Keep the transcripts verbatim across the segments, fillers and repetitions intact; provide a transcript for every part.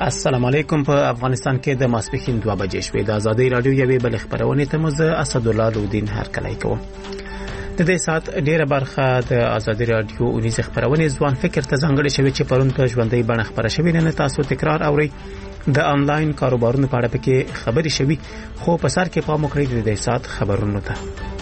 السلام علیکم. په افغانستان کې د ماسپښین دوه بجې شوې. د ازادي رادیو یوې بل خبرونه ته مزه اسدالله لودین هر کله کوم. د دې سات ډیره برخه د ازادي رادیو اونیز خبرونه ځوان فکر ته ځانګړې شوی چې پرون په ژوندۍ بڼه خبره شوې. نه تاسو تکرار اوري د انلاین کاروبارونو په اړه پکې خبرې شوي، خو په سر کې پام وکړئ د دې سات خبرونو ته.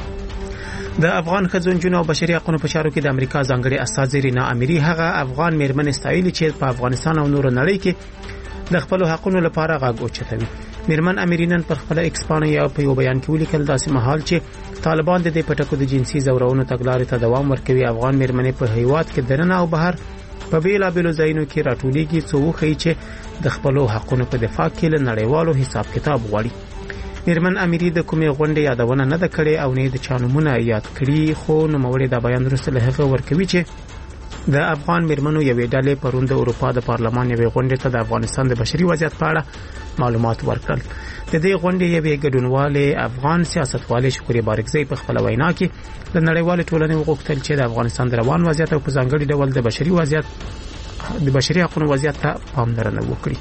د افغان ښځو او بشري حقوقو په چارو کې د امریکا ځانګړي استازي رینا اميري هغه افغان میرمنې ستایلې چې په افغانستان او نور نړۍ کې د خپل حقوقو لپاره غږ اوچتوي. میرمن اميري نن پر خپل ایکس باندې یو په یو بیان کې ولیکل داسې مهال چې طالبان د دې پټکو د جنسي زورونو تګلارې ته دوام ورکوي، افغان میرمنې په هیواد کې درنه او بهر په بیلابیلو ځایونو کې راټولېږي څو وخی چې د خپل حقوقو په دفاع کې له نړیوالو حساب کتاب غواړي. میرمن اميري د کومې غونډې یادونه نه ده کړې او نه د چانمونه یاد کړي، خو نو موري دا بیان وروسته له هغه ورکوي چې د افغان میرمنو یوې ډلې پرون د اروپا د پارلمان یوې غونډې ته د افغانستان د بشري وضعیت په اړه معلومات ورکړل. د دې غونډې یوې ګډونوالې افغان سیاستوالې شکرې بارکزی په خپل وینا کې د نړیوال ټولنې وغوښتل چې د افغانستان د روان وضعیت او په ځانګړي ډول د بشري وضعیت د بشري حقوقو وضعیت ته پاملرنه وکړي.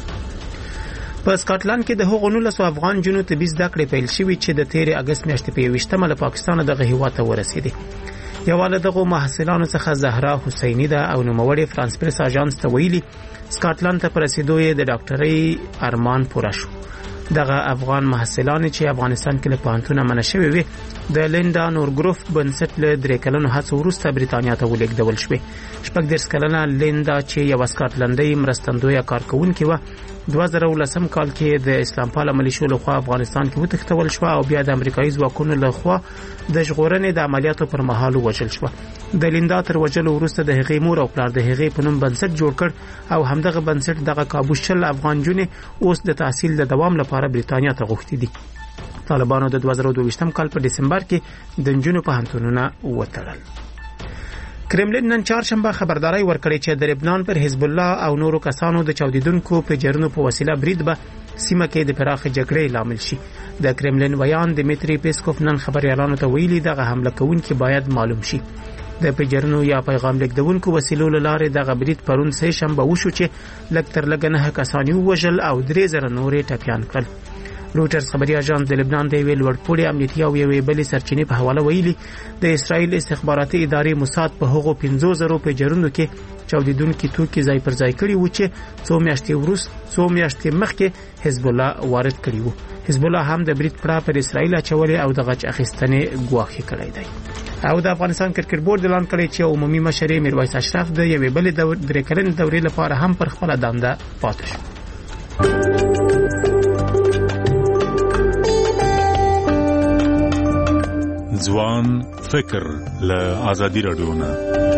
په سکاټلند کې د هغو نولسو افغان جنو طبي زده کړې پیل شوې چې د تیر اگست میاشتې په یوویشتمه له پاکستان دغه هیواد ته ورسېدې. یو له دغه محصلانو څخه زهرا حسینی ده او نوموړی فرانس پریس اژانس ته ویلي سکاټلند ته پرسیدو یې د ډاکټرۍ ارمان پوره شو. دغه افغان محصلان چې افغانستان کې له پوهنتونه منع شوي وي د لیندا نورګروف بنسټ له درې کلونو هڅو وروسته بریتانیا ته ولیږدول شوې. شپږ دېرش کلنه لیندا چې یو سکاټلندۍ مرستندویه کارکوونکې وه دوه زره ولسم کال کې د اسلام پاله ملیشو لخوا افغانستان کې وتښتول شو او بیا د امریکایي ځواکونو لخوا د ژغورنې د عملیاتو پر مهال وژل شو. د لیندا تر وژلو وروسته د هغې مور او پلار د هغې په نوم بنسټ جوړ کړ او همدغه بنسټ دغه کابو شل افغان جونې اوس د تحصیل د دوام لپاره بریتانیا ته غوښتي دي. طالبانو د دوه زره دوه کال په دسمبر کې د نجونو پوهنتونونه وتړل. کرملین نن چهارشنبه خبرداري ورکړې چې د لبنان پر حزب الله او نورو کسانو د چاودیدونکو په جرنو په وسیله برید به سیمه کې د پراخ جګړې لامل شي. د کرملین ویان دمیتری پیسکوف نن خبريالانو ته ویلي دغه حمله کوونکي باید معلوم شي. د پیجرنو یا پیغام لیکدونکو وسیلو لاره دغه برید پرون سه شنبه وشو چې لږ تر لږه نه کسان وژل او درې زره نورې ټپيان کړل. روټرز خبري اژانس د لبنان د ویل ورپوري امنیتي او یوې بلې سرچینې په حواله ویلي د اسرائیل استخباراتي ادارې موساد په هغو پنځه زره پیجرونو کې چاودیدونکو توکي ځای پر ځای کړي و چې څو میاشتې وروسته څو میاشتې مخکې حزب الله وارد کړي وو. حزب الله هم د برید پړه پر اسرائیل اچولې او د غچ اخیستنې ګواښ کړی دی. او د افغانستان کرکټ بورډ اعلان کړی چې عمومي مشر میرویس اشرف د یوې بلې درې کلنې دورې لپاره هم پر خپل دنده پاتې شو. ځوان فکر له ازادي رادیو نه.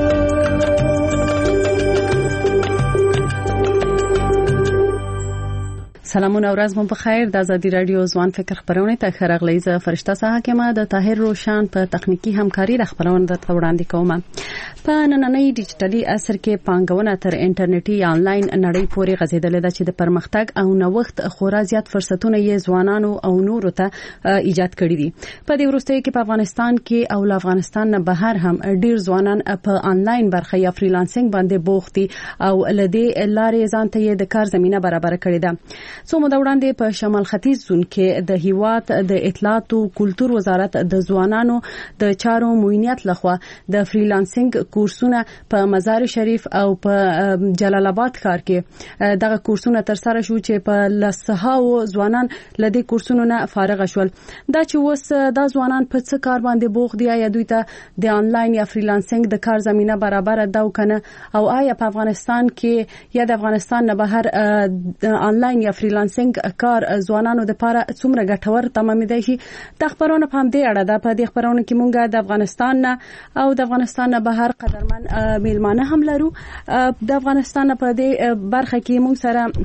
سلامونه او ورځ مو په خیر. د ازادي رادیو ځوان فکر خبرونه ته خرغلی ز فرشته سه حکمه د طاهر روشان په تخنیکی همکاري د خبرونه د وړاندې کوم. په نننۍ ډیجیټلي عصر کې پانګونه تر انټرنیټي آنلاین نړۍ پورې غځیدلې ده چې د پرمختګ او نوښت خورا زیات فرصتونه یې ځوانانو او نورو ته ایجاد کړي دي. په دې وروستیو کې په افغانستان کې او له افغانستان نه بهر هم ډیر ځوانان په آنلاین برخه یا فریلانسینګ باندې بوخت دي او لدې لارې ځان ته د کار زمينه برابر کړې ده. څو موده وړاندې په شمال ختیځ زون کې د هیواد د اطلاعات او کلتور وزارت د ځوانانو د چارو معاونیت لخوا د فریلانسینګ کورسونه په مزار شریف او په جلال آباد ښار کې دغه کورسونه تر سره شو چې په لسهاو ځوانان لدې کورسونو نه فارغ شول. دا چې وس دا ځوانان په څه کار باندې بوخت دي یا دوی ته د آنلاین یا فریلانسینګ د کار زمينه برابر ده او کنه او آیا په افغانستان کې یا د افغانستان نه بهر آنلاین یا فریلانسینګ کار ځوانانو لپاره څومره ګټور تمامېدای شي. د خبرونو په همدې اړه ده. په دې خبرونو کې مونږ د افغانستان نه او د افغانستان نه بهر قدرمن میلمانه هم لرو. د افغانستان په دې برخه کې مونږ سره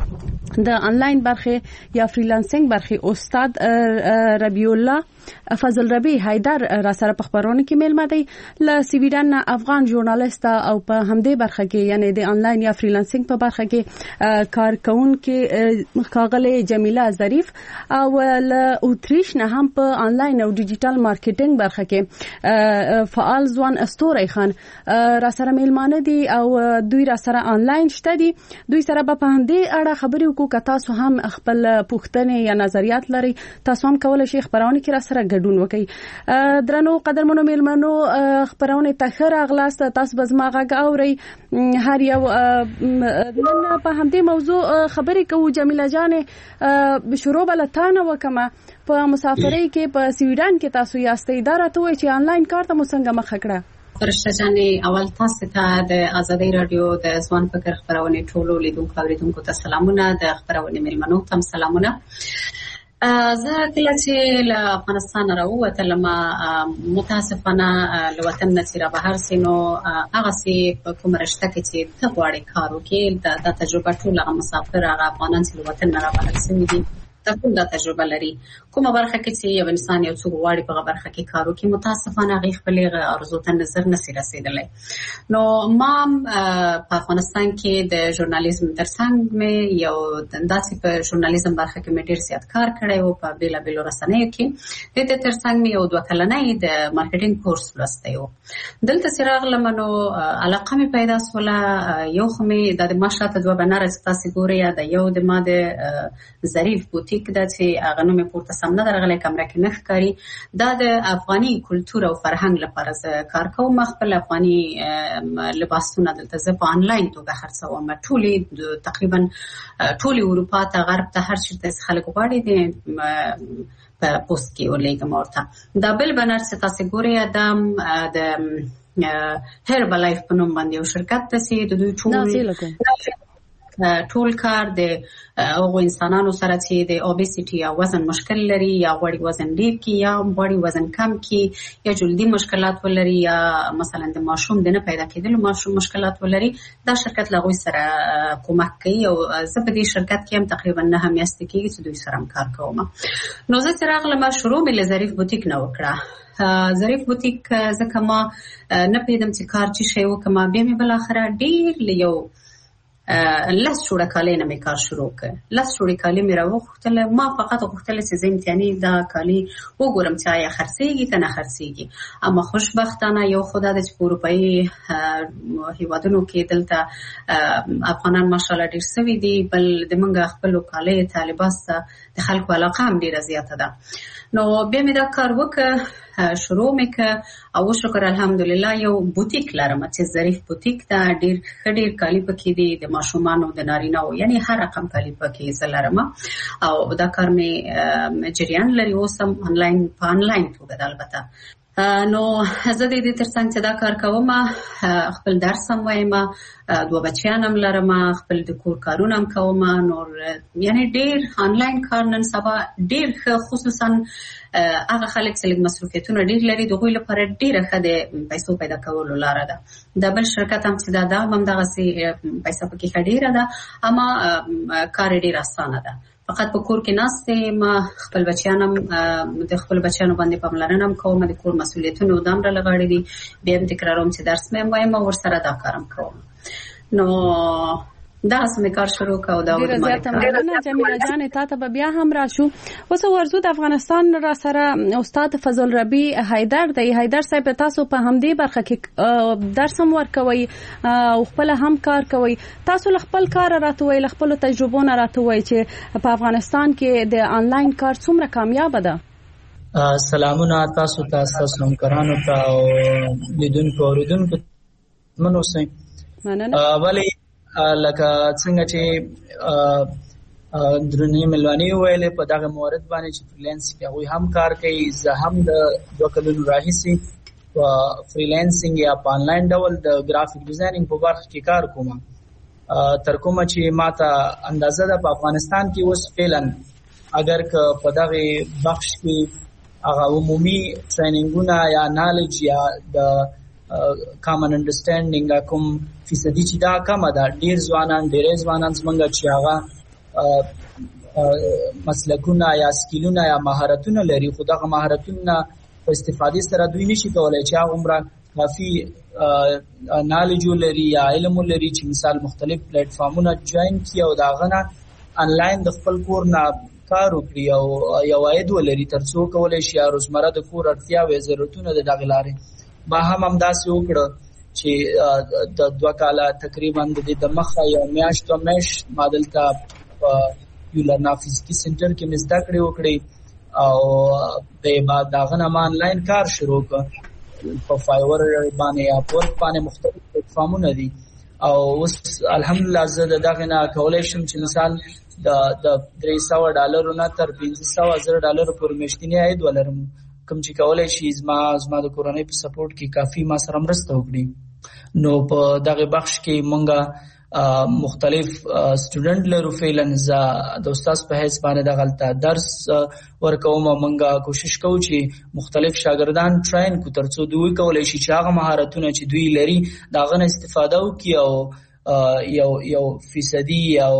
د انلاین برخه یا فریلانسینګ برخه استاد ربیع الله فضل ربی حیدر را سره په خبرونه کې میلمه دی ل سویډن افغان ژورنالیست او په همدې برخه کې یعنی د انلاین یا فریلانسینګ په برخه کې کارکونکو کاغله جمیله ظریف او ل اوتریش نه هم په انلاین او ډیجیټل مارکیټینګ برخه کې فعال ځوان استوري خان را سره میلمانه دي او دوی را سره انلاین شته دي. دوی سره په همدې اړه خبرې وکړو که تاسو هم خپل پوښتنې یا نظریات لري تاسو هم کولای شئ خبرونه کې را سره ګډون وکړئ. درنو قدرمنو میلمنو خبرونه ته ښه راغلاست. تاسو به زما غږ اورئ. هر یو نن په همدې موضوع خبرې کوو. جمیله جانې شروع بلتانه وکمه په مسافرۍ کې په سویډن کې تاسو یاستئ دا راته وایي چې انلاین کار ته مو څنګه مخه کړه؟ فرشته جانې اول تاسو ته د ازادي رادیو د ځوان فکر خبرونه ټولو لیدونکو اوریدونکو ته سلامونه. د خبرونه میلمنو ته سلامونه. زه کله چې له افغانستان راووتلم متاسفانه له وطن نه چې را بهر سي نو هغسې په کومه رشته کې چې ته غواړې کار وکړې دا تجربه ټول هغه مسافر هغه افغانان چې له وطن نه را بهر سوي دي ټول دا تجربه لري. کومه برخه کې چې یو انسان یو څوک غواړي په برخه کې کار وکړي متاسفانه هغه خپل ارزو ته نظر نشي رسیدلی. نو ما په افغانستان کې د ژورنالیزم ترڅنګ مې یو داسې په ژورنالیزم برخه کې مې ډېر زیات کار کړی و په بېلابېلو رسنیو کې. د دې ترڅنګ مې یو دوه کلنی د مارکیټینګ کورس لوستی و. دلته چې راغلم نو علاقه مې پیدا شوله. یو خو مې د ما شاته دوه بنره چې تاسې ګورئ د یو د ما د ظریف بوتیک دا چې هغه نوم یې پورته سم نه درغلی کمره کې نه ښکاري. دا د افغاني کلتور او فرهنګ لپاره زه کار کوم. خپل افغاني لباسونه دلته زه په انلاین توګه خرڅوم. ټولې تقریبا ټولې اروپا ته غرب ته هر چېرته چې خلک غواړي د په پوسټ کې ورلیږم ورته. دا بل بنر چې تاسې ګورئ دا د هربلایف په نوم باندې یو شرکت دی چې د دوی ټول ټول کار د هغو انسانانو سره چې د اوبیسیټي یا وزن مشکل لري یا غواړي وزن ډیر کړي یا غواړي وزن کم کړي یا جلدي مشکلات ولري یا مثلا د ماشوم د نه پیدا کېدلو ماشوم مشکلات ولري دا شرکت له هغوی سره کومک کوي. او زه په دې شرکت کې هم تقریبا نهه میاشتې کېږي چې دوی سره هم کار کوم. نو زه چې راغلم شروع مې له ظریف بوتیک نه وکړه. ظریف بوتیک ځکه ما نه پوهېدم چې کار څه شی وکړم. بیا مې بالاخره ډېر له یو لس جوړه کالي نه مې کار شروع کړ. لس جوړې کالي مې راوغوښتل. ما فقط غوښتل چې زه امتحاني دا کالي وګورم چې آیا خرڅېږي که نه خرڅېږي. اما خوشبختانه یو خو دا ده چې په اروپایي هېوادونو کې دلته افغانان ماشاءالله ډېر سوي دي. بل د موږ خپلو کالیو ته لباس ته د خلکو علاقه هم ډېره زیاته ده. نو بیا مې دا کار وکړ شروع مې کړ او شکر الحمدلله یو بوتیک لرم چې ظریف بوتیک دا ډېر ښه ډېر کالي پکې دي د ماشومانو د نارینه‌و یعنی هر رقم کالي پکې زه لرم او دا کار مې جریان لري. اوس هم انلاین په انلاین توګه ده البته. نو زه د دې ترڅنګ چې دا کار کوم خپل درس هم وایم دوه بچیان هم لرم خپل د کور کارونه هم کوم. نور یعنی ډېر انلاین کار نن سبا ډېر ښه خصوصا هغه خلک چې لږ مصروفیتونه ډېر لري د هغوی لپاره ډېره ښه د پیسو پیدا کولو لاره ده. دا بل شرکت هم چې دا دا هم دغسې پیسه پکې ښه ډېره ده اما کار یې ډېر اسانه ده. فقط په کور کې ناست یم. خپل بچیان هم د خپل بچیانو باندې پاملرنه هم کوم. د کور مسؤلیتونه دا هم راله غاړې دي. بیا هم تکراروم چې درس مې هم وایم او ورسره دا کار هم کوم. نو دا سمې کار شروع کړو. دا ډېره زیاته مننه جمیله جانې. تا ته به بیا هم راشو. اوس ورځو د افغانستان را سره استاد فضل ربیع حیدر دی. حیدر صاحب تاسو په همدې برخه کې درس هم ورکوئ او خپل هم کار کوئ. تاسو له خپل کار راته وایئ له خپلو تجربو نه راته وایئ چې په افغانستان کې د انلاین کار څومره کامیابه ده. سلامونه تاسو ته ستاسو همکارانو ته او لیدونکو اوریدونکو من اوسئ. مننه. ولې لکه څنګه چې درنې ملواني ویلې په دغه مورد باندې چې فریلانس کې هغوی هم کار کوي. زه هم د دوه کلونو راهیسې په فریلانسینګ یا په انلاین ډول د ګرافیک ډیزاینینګ په برخه کې کار کوم. تر کومه چې ما ته اندازه ده په افغانستان کې اوس فعلا اگر که په دغه بخش کې هغه عمومي ټریننګونه یا نالج یا د کامن انډرسټینډینګ کوم فیصدي چې دا کمه ده. ډېر ځوانان ډېرې ځوانان زمونږ چې هغه مسلکونه یا سکیلونه یا مهارتونه لري، خو دغه مهارتونه په استفادې سره دوی نشي کولای چې هغه عمره کافي نالج لري یا علم لري چې مثال مختلف پلیټ فارمونه جوائن کړي او دا غنه انلاین د خپل کور نه کار وکړي او یو عاید ولري ترڅو کولای شي روزمره د کور اړتیاوې ضرورتونه د دغه لارې به هم همداسې وکړه چې د دوه کاله تقریبا د مخه یو میاشت او میاشت مادلته یو لرنا فزیکي سنټر کې مزدا کړې وکړي او د بعد داغه نه آنلاین کار شروع کړ په فایور باندې یا پورک باندې مختلف پلیټ فارمونه دي او اوس الحمدلله زه دغه نه کولای شم چې مثال د د درې سوه ډالرو نه تر پنځه سوه زره ډالرو پورې میاشتنی عاید ولرم، کوم چې کولای شي زما زما د کورنۍ په سپورټ کې کافي ما سره مرسته وکړي. نو په دغه بخش کې مونږه مختلف سټوډنټ لرو فعلاً زه د استاد په حیث باندې د غلطه درس ورکوم او مونږه کوشش کوو چې مختلف شاګردان ټرین کو ترڅو دوی کولای شي چې هغه مهارتونه چې دوی لري داغه نه استفاده وکړي او یو یو فیصدي او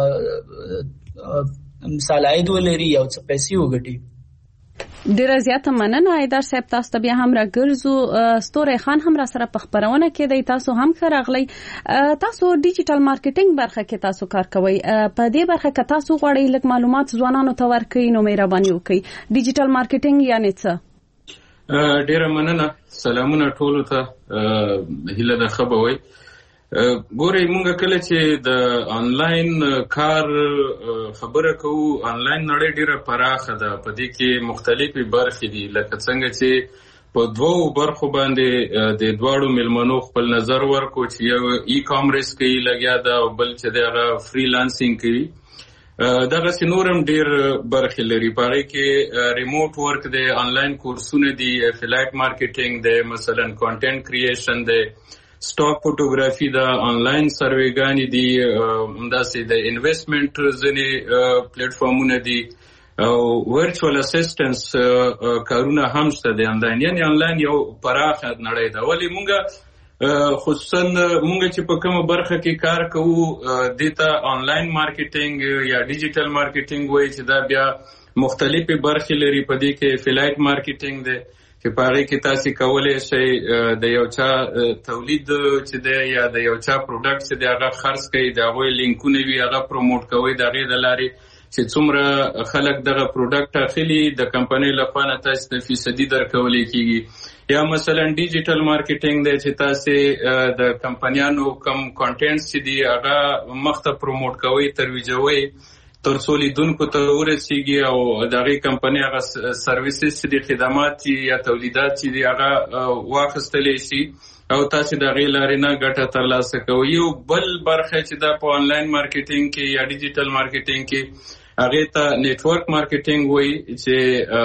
مثال عاید ولري او څه پیسې وګټي. ډیره زیاته مننه ایدار صاحب، تاسو ته بیا هم راګرځو. ستوري خان هم را سره په خبرونه کې دی، تاسو هم راغلی. تاسو ډیجیټل مارکیټینګ برخه کې تاسو کار کوئ، په دې برخه کې تاسو غواړئ لږ معلومات ځوانانو ته ورکړئ، نو مهرباني وکړئ. ډیجیټل مارکیټینګ یعنی څه؟ ډیره مننه، سلامونه ټولو ته، هیله ده ښه به وئ. ګورئ مونږ کله چې د آنلاین کار خبره کوو، آنلاین نړۍ ډیره پراخه ده، په دې کې مختلفې برخې دي، لکه څنګه چې په دوو برخو باندې د دواړو میلمنو خپل نظر ورکو چې یو ای کامرس کوي لګیا ده او بل چې د هغه فریلانسینګ کوي. دغسې نور هم ډیر برخې لري، په هغې کې ریموټ ورک دی، آنلاین کورسونه دي، افیلایټ مارکیټینګ دی، مثلا کانټینټ کریشن دی، سټاک فوټوګرافي دا، آنلاین سروېګانې دي، همداسې د انویسټمنټ ځینې پلیټ فارمونه دي او ورچوال اسسټنس کارونه هم شته دي آنلاین. یعنې آنلاین یو پراخه نړۍ ده. ولې مونږه خصوصا مونږ چې په کومه برخه کې کار کوو دې ته آنلاین مارکیټینګ یا ډیجیټل مارکیټینګ وایي چې دا بیا مختلفې برخې لري. په دې کې افیلایټ مارکیټینګ دی چې په هغې کې تاسې کولی شئ د یو چا تولید چې دی یا د یو چا پروډکټ چې دی هغه خرڅ کوئ، د هغوی لینکونه وي هغه پروموټ کوئ، د هغې د لارې چې څومره خلک دغه پروډکټ اخلي د کمپنۍ لخوا نه تاسې ته فیصدي درکولی کېږي. یا مثلا ډیجیټل مارکیټینګ دی چې تاسې د کمپنیانو کم کانټینټس چې دي هغه مخته پروموټ کوئ، ترویجوئ ترڅو لیدونکو ته ورسیږي او د هغې کمپنۍ هغه سرویسز چې دي، خدمات یا تولیدات چې دي هغه واخیستلی شي او تاسې د هغې لارې نه ګټه ترلاسه کوئ. یو بل برخه چې دا په آنلاین مارکیټینګ کې یا ډیجیټل مارکیټینګ کې هغې ته نیټورک مارکیټینګ وایي چې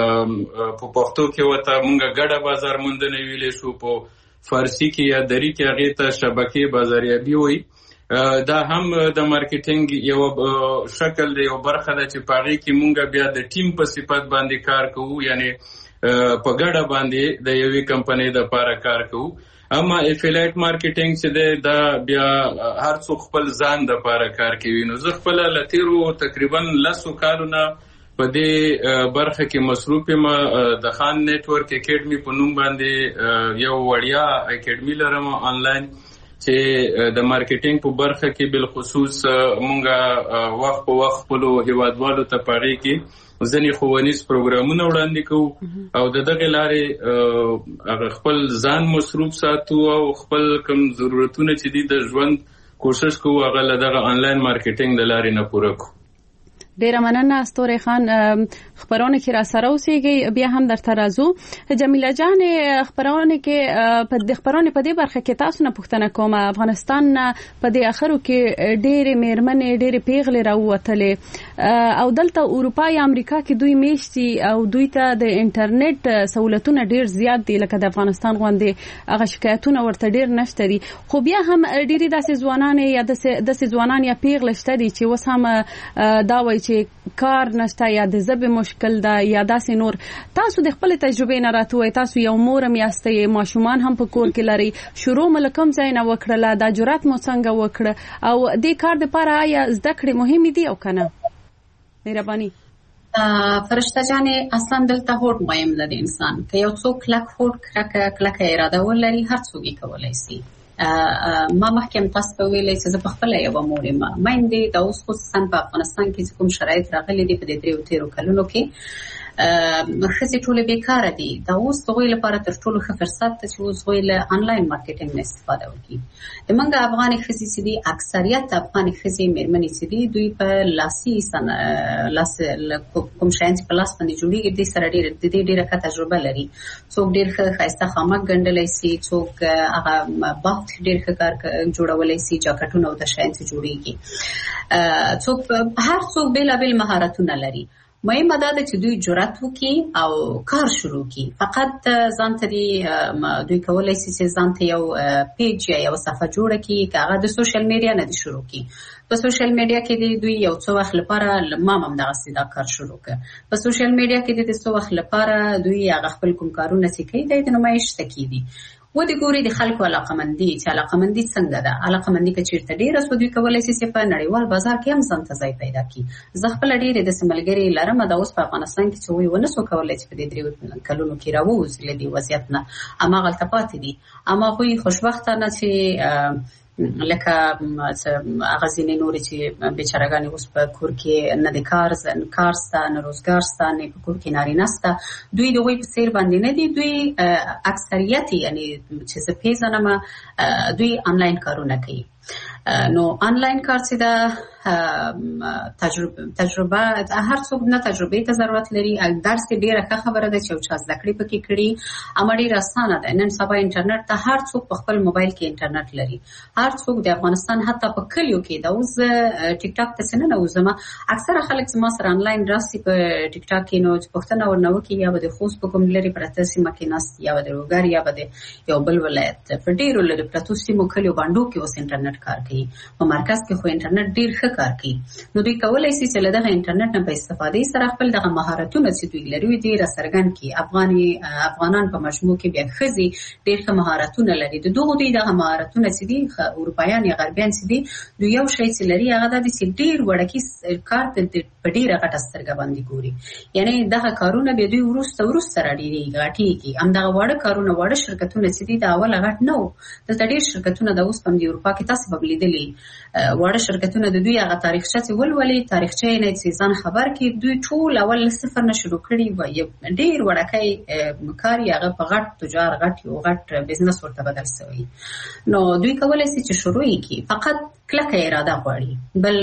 په پښتو کې ورته مونږ ګډه بازار موندنه ویلی شو، په فارسي کې یا دري کې هغې ته شبکې بازاریابي وایي. دا هم د مارکیټینګ یو شکل دی، یو برخه ده چې په هغې کې مونږ بیا د ټیم په صفت باندې کار کوو، یعنی په ګډه باندې د یوې کمپنۍ دپاره کار کوو. اما افیلایټ مارکیټینګ چې دی دا بیا هر څوک خپل ځان دپاره کار کوي. نو زه خپله له تېرو تقریبا لسو کالو نه په دې برخه کې مصروف یم. د خان نیټورک اکیډمي په نوم باندې یو وړیا اکیډمي لرم آنلاین چې د مارکیټینګ په برخه کې بالخصوص مونږه وخت په وخت خپلو هیوادوالو ته په هغې کې ځینې ښوونیز پروګرامونه وړاندې کوو او د دغې لارې خپل ځان مصروف ساتو او خپل کوم ضرورتونه چې دي د ژوند کوشش کوو هغه له دغه آنلاین مارکیټینګ د لارې نه پوره کړو. ډیره مننه ستوري خان، خبرونه کې را سره اوسېږئ، بیا هم درته راځو. جمیله جان، خبرونه کې په دې خبرونه په دې برخه کې تاسو نه پوښتنه کوم. افغانستان په دې اخرو کې ډېرې میرمنې ډېرې پیغلې راووتلې او دلته اروپا یا امریکا کې دوی میشتي او دوی ته د انټرنیټ سہولتونه ډېر زیات دي، لکه د افغانستان غوندې هغه شکایتونه ورته ډېر نشته دي. خو بیا هم ډېرې داسې ځوانان یا داسې ځوانان یا پیغلې شته دي چې اوس هم دا وایي چې کار نشته یا د ژبې مشکل ده یا داسې نور. تاسو د خپل تجربې نه راته وایئ، تاسو یو مور هم یاستئ، ماشومان هم په کور کې لري، شروع مو له کوم ځای نه وکړله، دا جرأت مو څنګه وکړه او دې کار دپاره آیا زده کړې مهمې دي او که نه؟ مهرباني. فرشته جانې اصلا دلته هوډ مهم ده د انسان. که یو څوک کلک هوډ کلکه اراده ولري هر څوک یې کولی شي. ما مخکې هم تاسو ته ویلی چې زه په خپله یوه مور یم. میندې د اوس خصوصا په افغانستان کې چې کوم شرایط راغلي دي په دې دریو تېرو کلونو کې ښځې ټولې بیکاره دي. دا اوس د هغوی لپاره تر ټولو ښه فرصت ده چې اوس هغوی له انلاین مارکیټینګ نه استفاده وکړي. زموږ افغانې ښځې چې دي، اکثریت افغانې ښځې مېرمنې چې دي، دوی په لاسي لاس کوم شیان چې په لاس باندې جوړېږي دې سره ډېر د دې ډېره ښه تجربه لري. څوک ډېر ښه ښایسته خامک ګنډلی شي، څوک هغه بافت ډېر ښه کار جوړولی شي، جاکټونه او د شیان چې جوړېږي، څوک هر څوک بېلابېل مهارتونه لري. مهمه دا ده چې دوی جرأت وکړي او کار شروع کړي. فقط ځان ته دوی کولی شي چې ځان ته یو پیج یا یو صفحه جوړه کړي، که هغه د سوشل میډیا نه دي شروع کړي. په سوشل میډیا کې دي دوی یو څو وخت لپاره، ما هم دغسې دا کار شروع کړ. په سوشل میډیا کې دي د څو وخت لپاره دوی هغه خپل کوم کارونه چې کوي دی د نمایش ته کېدي. و دې ګوري د خلکو علاقمندي چې علاقمندي څنګه ده. علاقمندي که چېرته ډېره سو دوی کولی شي چې په نړیوال بازار کې هم ځان ته ځای پیدا کړي. زه خپله ډېرې داسې ملګرې لرم دا اوس په افغانستان کې چې هغوی ونه سو کولی چې په دې دریو کلونو کې راووځي له دې وضعیت نه، هماغلته پاتې دي. اما هغوی خوشبختانه چې لکه هغه ځینې نورې چې بیچارهګانې اوس په کور کې نه د کار کار شته، نه روزګار شته، نه په کور کې نارینه شته، دوی د هغوی په څېر باندې نه دي. دوی اکثریت یعنې چې زه پېژنم دوی آنلاین کارونه کوي. نو آنلاین کار چې ده تجربه تجربه هر څوک نه تجربه ته ضرورت لري. درس ډیره ښه خبره ده چې یو چا زده کړې پکې کړي، اما ډیره اسانه ده. نن سبا انټرنیټ ته هر څوک په خپل موبایل کې انټرنیټ لري. هر څوک د افغانستان حتی په کلیو کې دا اوس ټیک ټاک ته څنګه نوځم، اکثره خلک زما سره آنلاین راسي په ټیک ټاک کې. نو چې پوښتنه ورنه وکړي یا به د خوست په کوم لري پرته سیمه کې ناست، یا به د روګر، یا به د یو بل ولایت په ډیرو لري پرتو سیمو کلیو باندې کې اوس انټرنیټ کار کوي. په مرکز کې خو انټرنیټ ډیر ښه کار کوي. نو دوی کولی شي چې له دغه انټرنیټ نه په استفادې سره خپل دغه مهارتونه چې دوی لري ډېر څرګند کړي. افغاني افغانان په مجموع کې بیا ښځې ډېر ښه مهارتونه لري. د دغو دوی دغه مهارتونه چې دي اروپایان یا غربیان چې دي، دوی یو شی چې لري هغه دا دی چې ډېر وړکي کار په ډېره غټه سترګه باندې ګوري. یعنې دغه کارونه بیا دوی وروسته وروسته راډېرېږي، غټېږي. همدغه واړه کارونه، واړه شرکتونه چې دي د اوله غټ نه وو، دلته ډېر شرکتونه د اوس په د اروپا کې تاسو به لیدلي واړه شرکتونه د دوی هغه تاریخچه چې ولولي، تاریخچه یې نه چې ځان خبر کړي، دوی ټول اول له صفر نه شروع کړي و. ډېر وړکی کار یې هغه په غټ تجار، غټ یو غټ بزنس ورته بدل شوی. نو دوی کولی شي چې شروع یې کړي، فقط کلکه اراده غواړي. بل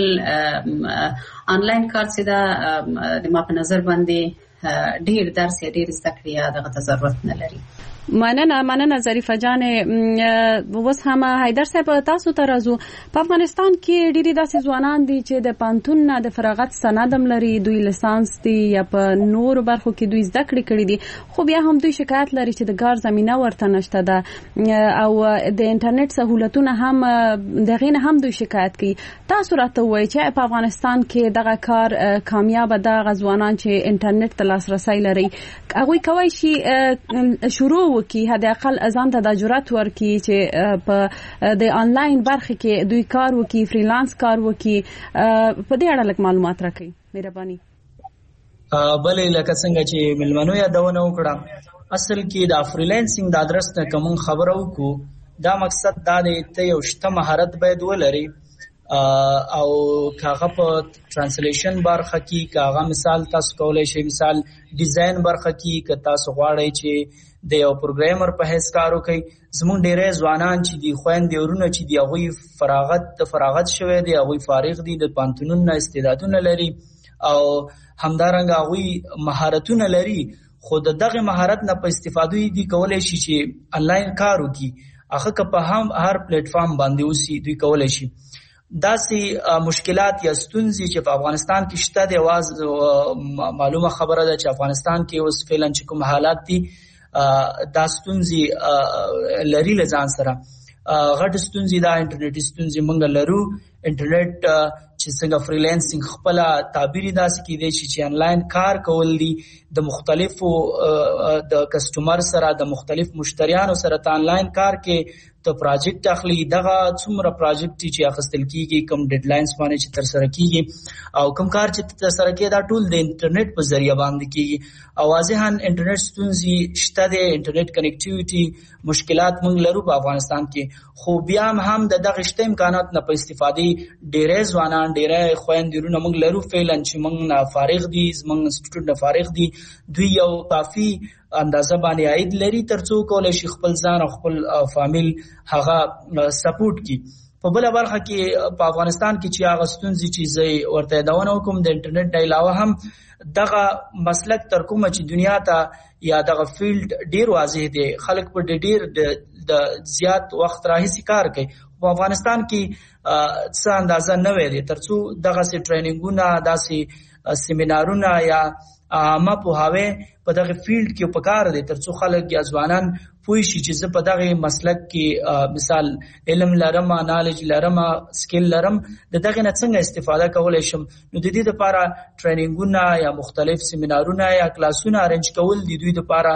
آنلاین کار چې ده د ما په نظر باندې ډېر درس یا ډېر زده کړې یا دغه ته ضرورت نه لري. مننه مننه ظریفه جانې. اوس هم حیدر صاحب تاسو ته راځو. په افغانستان کې ډېری داسې ځوانان دي چې د پانتون نه د فراغت سند هم لري، دوی لیسانس دي یا په نورو برخو کې دوی زده کړې کړي دي، خو بیا هم دوی شکایت لري چې د کار زمینه ورته نشته ده او د انټرنیټ سهولتونه هم دغې نه هم دوی شکایت کوي. تاسو راته ووایئ چې په افغانستان کې دغه کار کامیابه ده؟ هغه ځوانان چې انټرنیټ ته لاسرسی لري هغوی کولی شي شروع وکړي، حداقل ځان ته د جرأت ورکړي چې په د آنلاین برخه کې دوی کار وکړي، فریلانس کار وکړي. په دې اړه لږ معلومات راکړئ مهرباني. بلې لکه څنګه چې مېلمنو یادونه وکړه، اصل کې د فریلانسینګ د ادرس نه کوم خبره وکړو، دا مقصد دا دی ته یو شته مهارت باید ولري او کاغه په ترانسلیشن برخه کې کاغه مثال تاسو کولای شئ، مثال ډیزاین برخه کې که تاسو غواړئ چې د یو پروګرامر په حیث کار وکړئ. زموږ ډېری ځوانان چې دي، خویندې ورونه چې دي، هغوی فراغت د فراغت شوی دي، هغوی فارغ دي، د پانتونونو نه استعدادونه لري او همدارنګه هغوی مهارتونه لري، خو د دغه مهارت نه په استفادې دي کولی شي چې آنلاین کار وکړي. هغه که په هم هر پلیټ فارم باندې اوسي دوی کولی شي. داسې مشکلات یا ستونزې چې په افغانستان کې شته د یوازې معلومه خبره ده چې افغانستان کې اوس فعلا چې کوم حالات دي دا ستونزې لري له ځان سره. غټ ستونزې دا انټرنیټي ستونزې موږ لرو. انټرنیټ چې څنګه فریلانسینګ خپل تعبیر داسې کیدی شي چې انلاین کار کول دي د مختلفو د کسٹمر سره د مختلف مشتریانو سره ته انلاین کار کې ته پروجیکټ اخلي دغه څومره پروجیکټ چې اخستل کیږي کوم ډیډلاینز باندې چې تر سره کیږي او کوم کار چې تر سره کیږي دا ټول د انټرنیټ په ذریعہ باندې کیږي او واضحاً انټرنیټ ستونزې شته د انټرنیټ کنیکټیویټي مشکلات موږ لرو په افغانستان کې خو بیا هم د دغه شته امکانات نه په استفادې ډېرې ځوانان ډېرې خويندرونه موږ لرو فعلا چې موږ نه فارغ دي موږ سټوډنټ فارغ دي دوی یو کافي اندازه باندې عاید لري ترڅو کولای شي خپل ځان او خپل فامیل هغه سپورټ کی. په بل برخه کې په افغانستان کې چې هغه ستونزې چې زه ورته داونه کوم د انټرنیټ نه علاوه هم دغه مسلک تر کومه چې دنیا ته یا دغه فیلډ ډیر واضح دی خلک په ډیر د زیات وخت راهیسي کار کوي. په افغانستان کې څه اندازه نه وي ترڅو دغه سي ټریننګونه داسې سیمینارونه یا عامه پوهاوی په دغه فیلډ کې په کار دي ترڅو خلک یا ځوانان پوه شي چې زه په دغه مسلک کې مثال علم لرم نالج لرم سکل لرم د دغه نه څنګه استفاده کولای شم. نو د دې لپاره ټریننګونه یا مختلف سیمینارونه یا کلاسونه ارنج کول دي دوی لپاره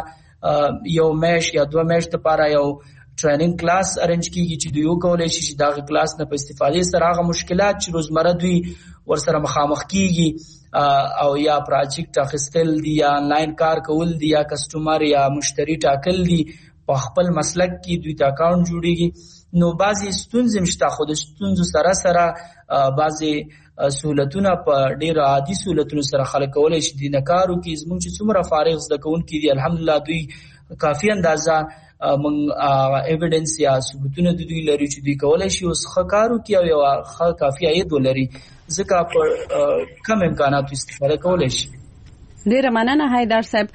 یو میش یا دوه میش لپاره یو ټریننګ کلاس ارنج کیږي چې دوی کولای شي چې دغه کلاس نه په استفادې سره هغه مشکلات چې روزمره دوی ورسره مخامخ کیږي او یا پروجیکټ اخیستل دي یا انلاین کار کول دي یا کسٹمر یا مشتری ټاکل دي په خپل مسلک کې دوی ته اکاونټ جوړیږي. نو بعضی ستونزې مشته خو د ستونزو سره سره بعضی سہولتونه په ډیر عادي سہولتونو سره خلک کولای شي د نکارو کې زموږ چې څومره فارغ زده کوونکي دي الحمدلله دوی کافي اندازه من ایویډنس یا ثبوتونه د دوی لري چې دوی کولای شي اوس ښکارو کې او یو ښه کافي عاید ولري ځکه په کم امکاناتو استفاده کولای شي. ډیره مننه حیدر صاحب.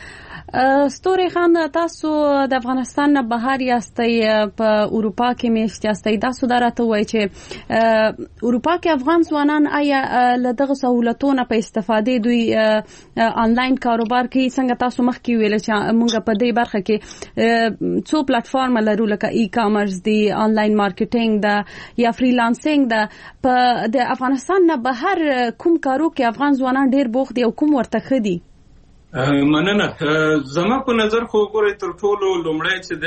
ستوري خان تاسو د افغانستان نه بهر یاستئ په اروپا کې میشت یاستئ تاسو درته وایي چې اروپا کې افغان ځوانان آیا له دغه سہولتونو په استفادې دوی آنلاین کاروبار کوي څنګه تاسو مخکې ویل چې موږ په دې برخه کې څو پلیټ فارم لرو لکه ای کامرس دی آنلاین مارکیټینګ دا یا فریلانسینګ دا په د افغانستان نه بهر کوم کارو کې افغان ځوانان ډیر بوخت دي او کوم ورته خدي؟ مننه. زما په نظر خو ګورې تر ټولو لومړی چې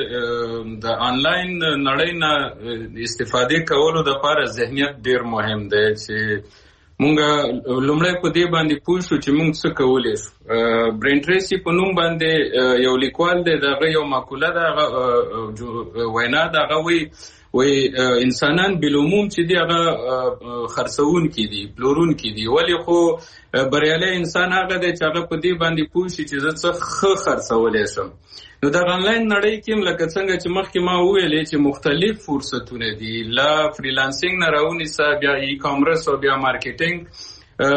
د د انلاین نړۍ نه استفاده کولو د لپاره ذهنیت ډیر مهم دی چې مونږ لومړی په دې باندې پوه شو چې مونږ څه کولی شو. برین ټریسی په نوم باندې یو لیکوال دی دغه یو مقوله ده وینا ده هغه وایي وی انسانان بالعموم چې دی هغه خرڅون کې دي پلورون کې دي ولی خو بریالی انسان هغه دی چې هغه په دې باندې پوه شي چې زه څه ښه خرڅولی شم. نو د آنلاین نړۍ کې لکه څنګه چې مخکې ما وویلې چې مختلف فرصتونه دي لا فریلانسینګ نه راونیسه بیا ای کامرس او بیا مارکیټینګ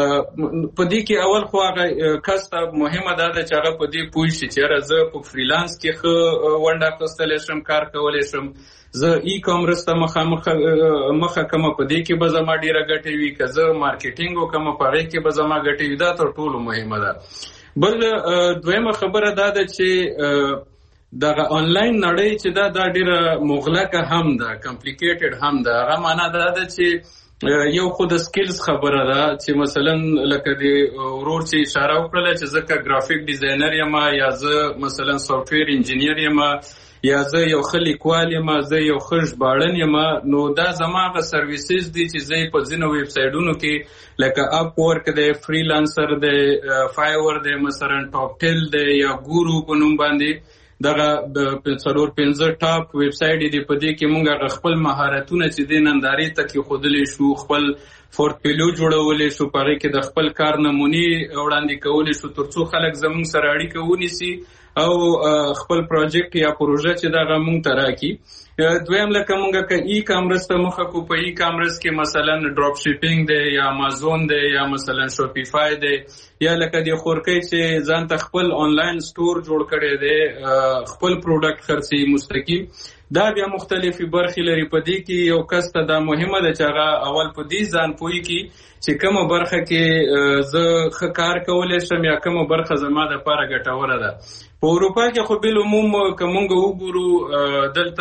په دې کې اول خو هغه کس ته مهمه ده چې هغه په دې پوه شي چې زه په فریلانس کې ښه ونډه اخیستلی شم کار کولی شم زه ای کامرس ته مخامخ مخه کوم په دې کې به زما ډیره ګټه وي که زه مارکیټینګ وکړم په هغې کې به زما ګټه وي دا تر ټولو مهمه ده. بل دویمه خبره دا ده چې دغه آنلاین نړۍ چې دا دا ډیره مغلقه هم ده کمپلیکیټډ هم ده. هغه معنا دا ده چې یو خو د سکلز خبره ده چې مثلا لکه د ورور چې اشاره وکړله چې زه که ګرافیک ډیزاینر یم یا زه مثلا سافټویر انجینیر یم یا زه یو ښه لیکوال یم زه یو ښه ژباړن یم نو دا زما هغه سرویسز دي چې زه په ځینو ویب سایټونو کې لکه اپ ورک دی فریلانسر دی فایور دی مثلا ټاپ ټیل دی یا ګورو په نوم باندې دغه څلور پنځه ټاپ ویب سایټ دي په دې کې موږ هغه خپل مهارتونه چې د نندارې ته کېښودلی شو خپل پورټفولیو جوړولی شو په هغې کې د خپل کار نمونې وړاندې کولی شو تر څو خلک زموږ سره اړیکه ونیسي او خپل پروجیکټ یا پروژه چې دغه موږ ته راکړي. دویم لکه موږ که ای کامرس ته مخه کو په ای کامرس کې مثلا ډراپ شیپینګ دی یا امازون دی یا مثلا شوپیفای دی یا لکه د خورکۍ چې ځان ته خپل آنلاین سټور جوړ کړی دی خپل پروډکټ خرڅي مستقیم دا بیا مختلفې برخې لري. په دې کې یو کس ته دا مهمه ده چې هغه اول په دې ځان پوهي کړي چې کومه برخه کې زه ښه کار کولی شم یا کومه برخه زما دپاره ګټوره ده. په اروپا کې خو بالعموم که مونږ وګورو دلته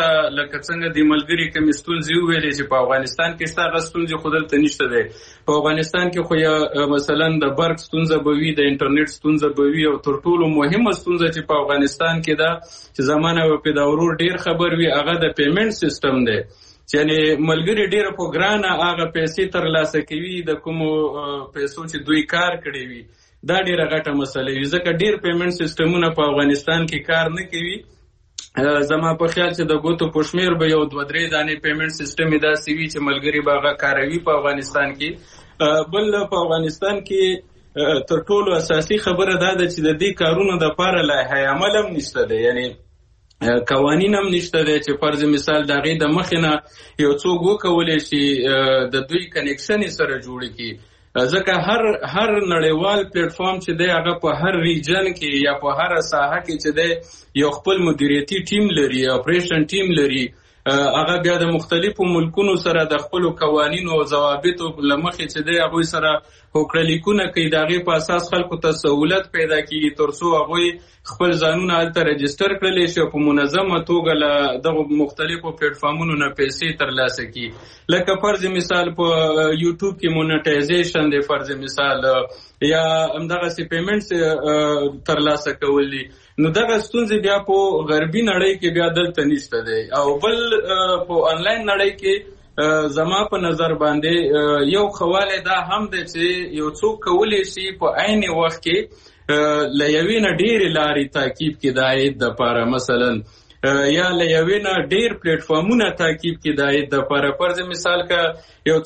لکه څنګه د ملګری کوم ستونزې ویلې چې په افغانستان کې ستاسو ستونزې خو دلته نشته دی. په افغانستان کې خو یا مثلا د برق ستونزه به وي، د انټرنیټ ستونزه به وي، او تر ټولو مهمه ستونزه چې په افغانستان کې ده چې زمانه په دا ورور ډیر خبر وي هغه د پیمنٹ سیستم دی. یعنی ملګری ډیر په ګرانه هغه پیسې ترلاسه کوي د کومو پیسو چې دوی کار کړی وي. دا ډیره غټه مسله وي ځکه ډیر پیمنٹ سیستمونه په افغانستان کې کار نه کوي. زما په خیال چې د ګوتو په شمیر به یو دوه درې دانې پیمنٹ سیستم داسې وي چې ملګری به هغه کاروي په افغانستان کې. بل په افغانستان کې تر ټولو اساسي خبره دا ده چې د دې کارونو دپاره لایحه عمل هم نشته دی، یعنی قوانین هم نشته دی چې فرض مثال د هغې د مخې نه یو څوک وکولی شي د دوی کنیکشن سره جوړ کړي. ځکه هر هر نړیوال پلیټفارم چې دی هغه په هر ریجن کې یا په هر ساحه کې چې دی یو خپل مدیریتي ټیم لري، اپریشن ټیم لري. هغه بیا د مختلفو ملکونو سره د خپل قوانینو او ضوابطو لمخې چې دی هغوی سره هوکړلیکونه کوي، د هغې په اساس خلکو ته سهولت پیدا کیږي تر څو هغوی خپل ځانونه هلته رجسټر کړلی شي او په منظمه توګه له دغو مختلفو پلیټفارمونو نه پیسې ترلاسه کړي. لکه فرض مثال په یوټیوب کې مونټایزیشن دی، فرض مثال یا همدغسې پیمنټس ترلاسه کول دي. نو دغه ستونزې بیا په غربي نړۍ کې بیا دلته نشته دی. او بل په آنلاین نړۍ کې زما په نظر باندې یو خواله دا هم دی چې یو څوک کولی شي په عین وخت کې له یوې نه ډېرې لارې تعقیب کړي د عاید دپاره، مثلا یا له یوې نه ډېر پلیټفارمونه تعقیب کړي د عاید دپاره. فرض مثال که یو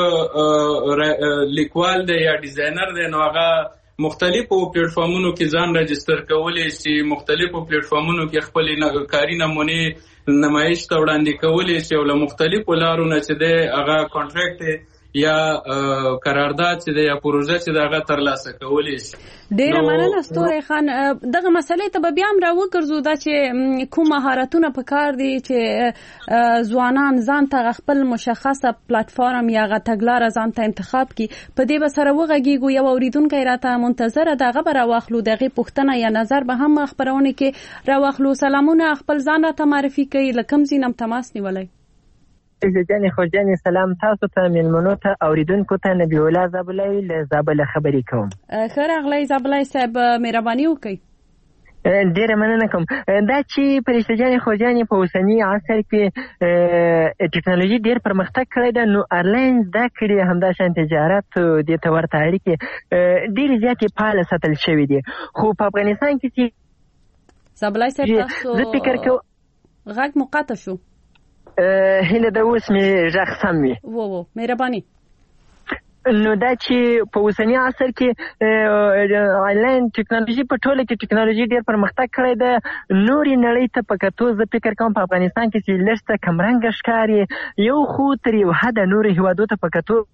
څوک لیکوال دی یا ډیزاینر دی نو هغه مختلفو پلیټفارمونو کې ځان رجسټر کولی شي، مختلفو پلیټفارمونو کې خپلې کاري نمونې نمایش ته وړاندې کولی شي او له مختلفو لارو نه چې دی هغه کانټریکټ یا قرارداد چې دی یا پروژه چې دی هغه ترلاسه کولی شي. ډېره مننه ستوري خان. دغه مسلې ته به بیا هم راوګرځو دا چې کوم مهارتونه په کار دي چې ځوانان ځان ته خپل مشخصه پلیټفارم یا هغه تګلاره ځان ته انتخاب کړي. په دې به سره وغږیږو. یو اورېدونکی راته منتظره ده، هغه به راواخلو، د هغې پوښتنه یا نظر به هم خپرونې کې راواخلو. سلامونه، خپل ځان راته معرفي کوي، له کوم ځای نه تماس نیولی؟ جانې خوږجانې سلام تاسو ته، مېلمنو ته، اوریدونکو ته. نبی الله زابلۍ له زابله خبرې کوم. ښه راغلی زابلۍ صاحب، مهرباني وکړئ. ډېره مننه کوم. دا چې فرشته جانې خوږجانې په اوسني عصر کې ټکنالوژي ډېر پرمختګ کړی ده، نو آنلاین زده کړې همداشان تجارت دې ته ورته اړیکې ډېرې زیاتې فعاله ساتل شوي دي. خو په افغانستان کې چې زابلۍ صاحب تاسو زه فکر کوم غږ مو قطع شو. هیله ده اوس مې غږ سم وي. و و مهرباني. نو دا چې په اوسني عصر کې آنلاین ټکنالوژي په ټوله کې ټکنالوژي ډېر پرمختګ کړی ده. نورې نړۍ ته په کتو زه فکر کوم په افغانستان کې چې لږ څه کمرنګه ښکاري، یو خو تر یو حده نورو هېوادو ته په کتو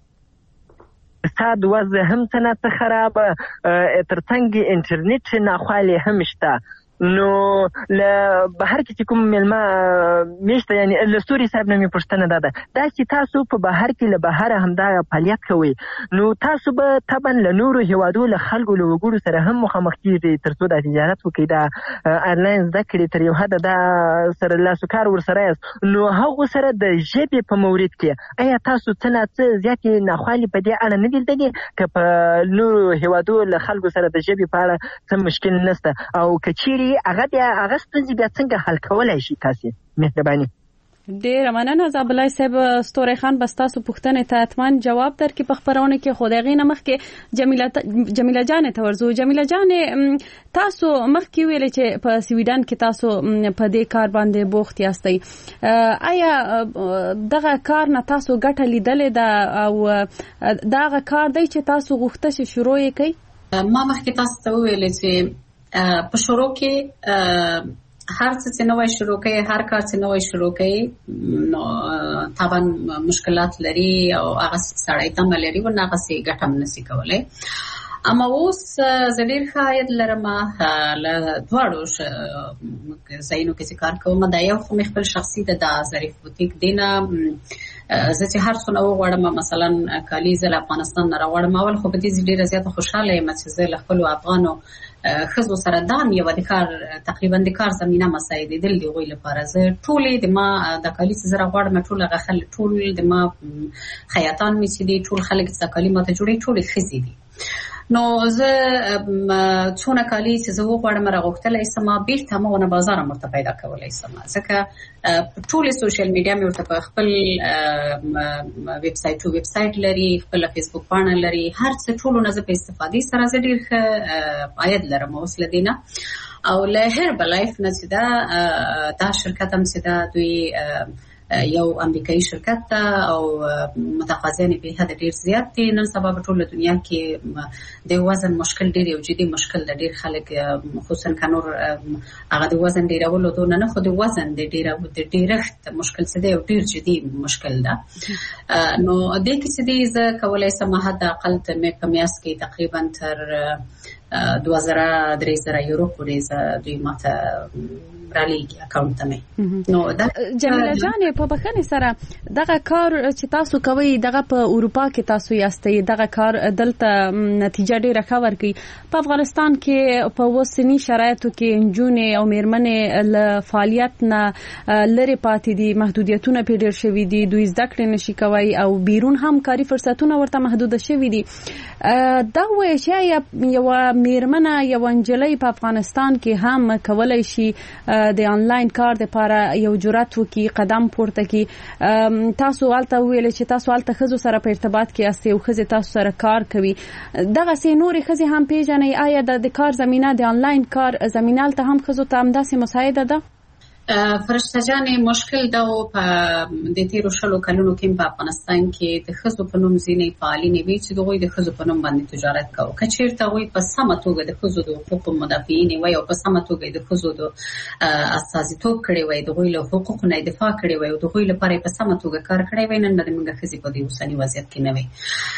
اقتصاد وضع هم څه نه څه خرابه، تر څنګ انټرنیټ ناخوالې هم شته. نو له بهر کې چې کوم مېلمه میشته، یعنی له ستوري صاحب نه مې پوښتنه دا ده، دا چې تاسو په بهر کې له بهره همدا فعالیت کوئ، نو تاسو به طبعا له نورو هېوادو له خلکو له وګړو سره هم مخامخ کېږئ تر څو دا تجارت وکړئ، دا آنلاین زده کړې تر یو حده دا سره لاسو کار ورسره یاست. نو هغو سره د ژبې په مورد کې آیا تاسو څه نه څه زیاتې ناخوالې په دې اړه نه دي لیدلې که په نورو هېوادو له خلکو سره د ژبې په اړه څه مشکل نشته؟ او که چیرې هغه بیا هغه ستونزې بیا څنګه حل کولی شي تاسې؟ مهرباني. ډېره مننه زابلۍ صاحب. ستوري خان به ستاسو پوښتنې ته حتما جواب درکړي په خپرونه کې، خو د هغې نه مخکې جمیله جمیله جانې ته ورځو. جمیله جانې، تاسو مخکې ویلې چې په سویډن کې تاسو په دې کار باندې بوخت یاستئ. آیا دغه کار نه تاسو ګټه لیدلې ده او دغه کار دی چې تاسو غوښته چې شروع یې کړئ؟ ما مخکې تاسو ته وویلې چې په شروع کې هر څه چې نوی شروع کوي، هر کار چې نوی شروع کوي نو طبعا مشکلات لري او هغه سړی تمه لري ورنه هغسې ګټه هم نشي کولی. اما اوس زه ډېر ښه عاید لرم له دواړو ځایونو کې چې کار کوم. دا یو خو مې خپل شخصي ده، دا ظریف بوتیک دی نه زه چې هر څونه وغواړم مثلا کالي زه له افغانستان نه راوړم. اول خو په دې ډېره زیاته خوشحاله یم چې زه له خپلو افغانو خزو سره دام یو د کار تقریبا د کار زمينه مساعده دل دی غوي لپاره زه ټولې د ما د کالیس زره غواړم ټول غخل ټول د ما خیاطان می سي دي ټول خلک د کلمات جوړي ټول خزي دي نو زه څونه کالی چې زه وغواړم راغوښتلای سم بیرته مو نه بازار مرته پیدا کولای سم ځکه ټول سوشل میډیا مې ورته په خپل ویب سټ او ویب سټ لري خپل فیسبوک پاڼه لري هر څه ټول نه زه په استفادې سره زه ډیر ښه عاید لرم اوس لدینه او له هرب لایف نه چې دا دا شرکت هم چې دا دوی یو امریکایي شرکت ته او متقاضیان په هدا ډیر زیات دي نن سبا په ټوله دنیا کې د وزن مشکل ډیر یو جدي مشکل د ډیر خلک خصوصا کانور هغه د وزن ډیرولو دونه نه خو د وزن د ډیر د ډیرښت مشکل څه دی او ډیر جدي مشکل ده نو د کې څه دی زه کولای سم حد اقل ته مې په میاس کې تقریبا تر دوه زره درې زره یورو پورې دوی ماته رالیږي اکاونټ ته نو دا جمیله جان په بخښنې سره دغه کار چې تاسو کوي دغه په اروپا کې تاسو یاستئ دغه کار دلته نتیجه ډیره ښه ورکړي په افغانستان کې په وسنی شرایطو کې انجونې او میرمنې له فعالیت نه لري پاتې دي محدودیتونه په ډیر شوي دي دوی زده کړې نشي کوي او بیرون هم کاری فرصتونه ورته محدود شوي دي دا وایي چې یو میرمنه یو انجلۍ په افغانستان کې هم کولای شي د انلاین کار لپاره یو جرأت وکي قدم پورته کی تاسو والته ویل چې تاسو والته خزو سره په ارتباط کې استه او خزه تاسو سره کار کوي دغه سي نوري خزه هم پیژنې آیا د کار زمينه د انلاین کار زمينه ته هم خزو ته هم داسې مساعده ده فرشته جانې مشکل دا په د تیرو شلو کلونو کې په افغانستان کې د خزو په نوم ځینې فعالین وی چې دغه د خزو په نوم باندې تجارت کوي کچیرته وي په سمه توګه د خزو د حقوقو مدافعین وي او په سمه توګه د خزو د اساسیتوب کړي وي دغه له حقوقو نه دفاع کړي وي او دغه لپاره په سمه توګه کار کړی وي نن د موږ خزي په دې اوسنی وضعیت کې نه وي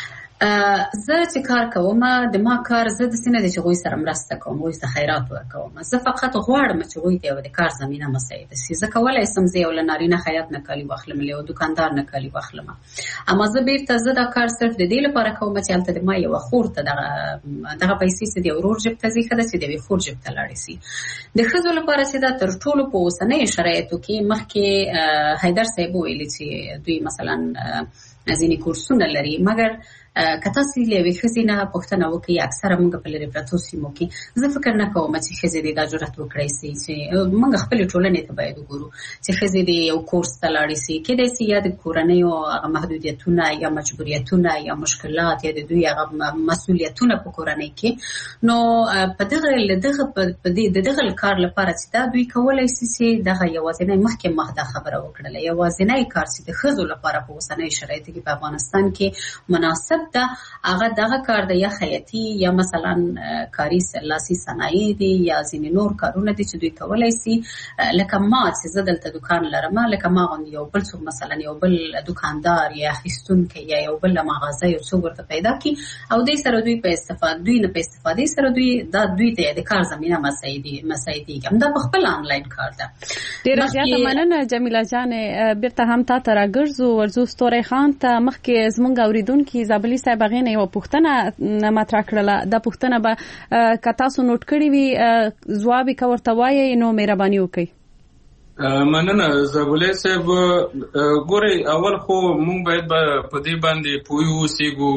زه چې کار کوم د ما کار زه د سینې د چغوي سره مرسته کوم وایي د خیرات ورکوم زه فقط غواړم چې وایي دی د کار زمينه مساعده سي زه کولای سم زه ول نارینه خیاط نه کالی واخلم له دکاندار نه کالی واخلم اما زه بیرته زه د کار صرف د دې لپاره کوم چې البته د ما یو خور ته دغه دغه پیسې چې د ورور جب ته ځي خدای چې د خور جب ته لاړ سي د خزو لپاره چې دا تر ټولو په اوسنۍ شرایطو کې مخکې حیدر صاحب ویلي چې دوی مثلا ځینې کورسونه لري مګر کته سي لوي خزینه پښتنه وکي اکثره موږ په لری پراتو سیمو کې زه فکر نه کوم چې خزې د جرأت وکړي سي چې موږ خپل ټولنې ته باید وګورو چې خزې د یو کورس ته لاړ سي کې د سي یا د کورنۍ او محدودیتونه یا مجبوریتونه یا مشکلات یا د دوی هغه مسؤلیتونه په کورنۍ کې نو په دغه دغه په دې دغه کار لپاره چې دا دوی کولای سي چې دغه یوازینی مخکې مخده خبره وکړه یوازینی کار چې د خزو لپاره په اوسنۍ شرایطو کې په افغانستان کې مناسب دا هغه دغه کار د یا خیاطي یا مثلا کاری لاسي صنایع دي یا ځینې نور کارونه دي چې دوی کولای شي لکه ما چې زه دلته دکان لرم لکه ما غوندي یو بل څوک مثلا یو بل دکاندار یا خستونکي یا یو بل مغازه یو څوک ورته پیدا کی او دوی سره دوی په استفاده دوی نه په استفاده سره دوی دا دوی ته د کار زمينه مساعدي مساعدي کوم دا خپل انلاین کار ده ډیر زیاته مننه جمیله جان بیرته هم تا تر ګرځو ورزو ستوري خان ته مخکې زمونږ اوریدونکو زابلی صاحب غینه یو پوښتنه مطرح کړله دا پوښتنه به که تاسو نوٹ کړی وي ځواب یې ورته وایي نو مهرباني وکړئ مننه زابلی صاحب ګوري اول خو مونږ باید په دې باندې پوه اوسېږو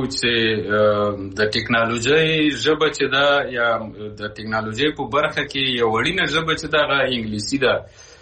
چې د ټیکنالوژي ژبه چې دا یا د ټیکنالوژي په برخه کې یو وړینه ژبه چې دا انګلیسي ده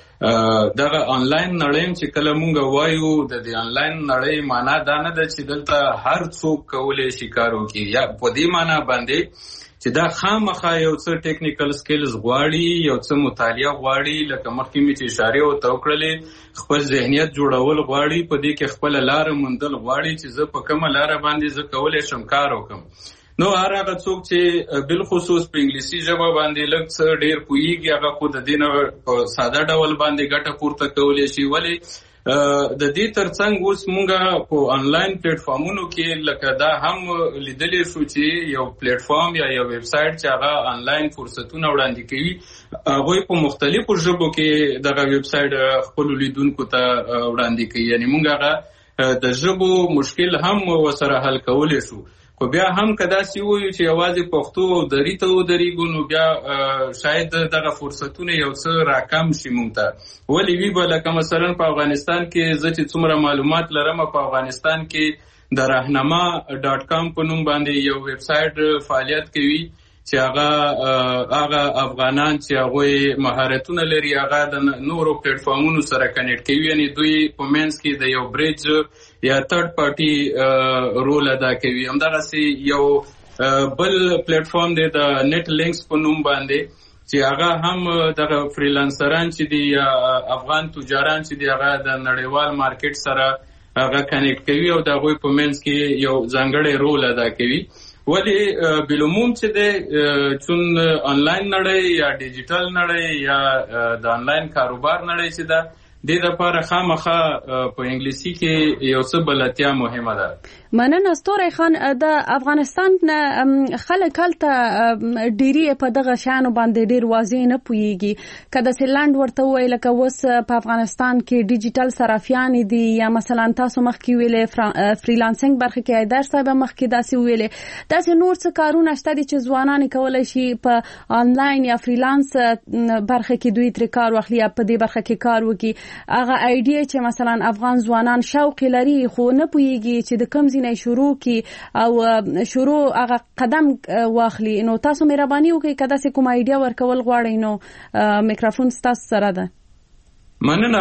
دغه انلاین نړۍ چې کله مونږ وایو د دې انلاین نړۍ معنا دا نه ده چې دلته هر څوک کولای شي کار وکړي یا په دې معنا باندې چې دا خامخا یو څه ټیکنیکل سکلز غواړي یو څه مطالعه غواړي لکه مخکې مې چې اشاره وته وکړلې خپل ذهنیت جوړول غواړي په دې کې خپل لار موندل غواړي چې زه په کومه لار باندې زه کولای شم کار وکړم نو هر هغه څوک چې بل خصوص په انګلیسي ژبه باندې لږ څه ډیر پوهیږي هغه خو د دې نه ساده ډول باندې ګټه پورته کولی شي ولې د دې ترڅنګ اوس مونږ په انلاین پلیټ فارمونو کې لکه دا هم لیدلې شو چې یو پلیټ فارم یا یو ویب سټ چې هغه انلاین فرصتونه وړاندې کوي هغه په مختلفو ژبو کې دغه ویب سټ خپل لیدونکو ته وړاندې کوي یعنی مونږ هغه د ژبو مشکل هم وسره حل کولی شو خو بیا هم کدا سی وایو چې یوازې پښتو او دری ته ودرېږو نو بیا شاید دغه فرصتونه یو څه راکم شي مونږ ته. ولې وی به لکه مثلا په افغانستان کې زه چې څومره معلومات لرم په افغانستان کې د راهنما ډاټ کام په نوم باندې یو ویب سایټ فعالیت کوي چې هغه هغه افغانان چې هغه مهارتونه لري هغه د نورو پلیټ فارمونو سره کنیکټ کوي، یعنی دوی په مینس کې د یو بریج یا تھرد پارټي رول ادا کوي. همدغه یو بل پلیټ فارم دی د نیټ لینکس په نوم باندې چې هغه هم دغه فریلانسران چې دي یا افغان تجاران چې دي هغه د نړیوال مارکیټ سره هغه کنیکټ کوي او د هغوی په منځ کې یو ځانګړی رول ادا کوي. ولې بالعموم چې دی چون آنلاین نړۍ یا ډیجیټل نړۍ یا د آنلاین کاروبار نړۍ چې ده د دې لپاره خامخا په انګلیسي کې یو څه بلدتیا مهمه ده. مننه ستوري خان. د افغانستان خلک هلته ډيري په دغه شانو باندې ډیر واضح نه پويږي. کله سیلند ورته وای لکه وس په افغانستان کې ډیجیټل صرافیان دي یا مثلا تاسو مخکې ویلې فریلانسینګ برخه کې ایدار صاحب مخکې داسې ویلې داسې نور څه کارونه شته چې ځوانان کولای شي په آنلاین یا فریلانس برخه کې دوی تر کار واخلي په دې برخه کې کار وکړي. هغه ایډیا چې مثلا افغان ځوانان شوق لري خو نه پويږي چې د کوم ځای شروع کی او شروع هغه قدم واخلي، نو تاسو مهرباني وکړئ کدا سه کوم ایډیا ورکول غواړئ نو میکروفون تاسو سره ده. مننه.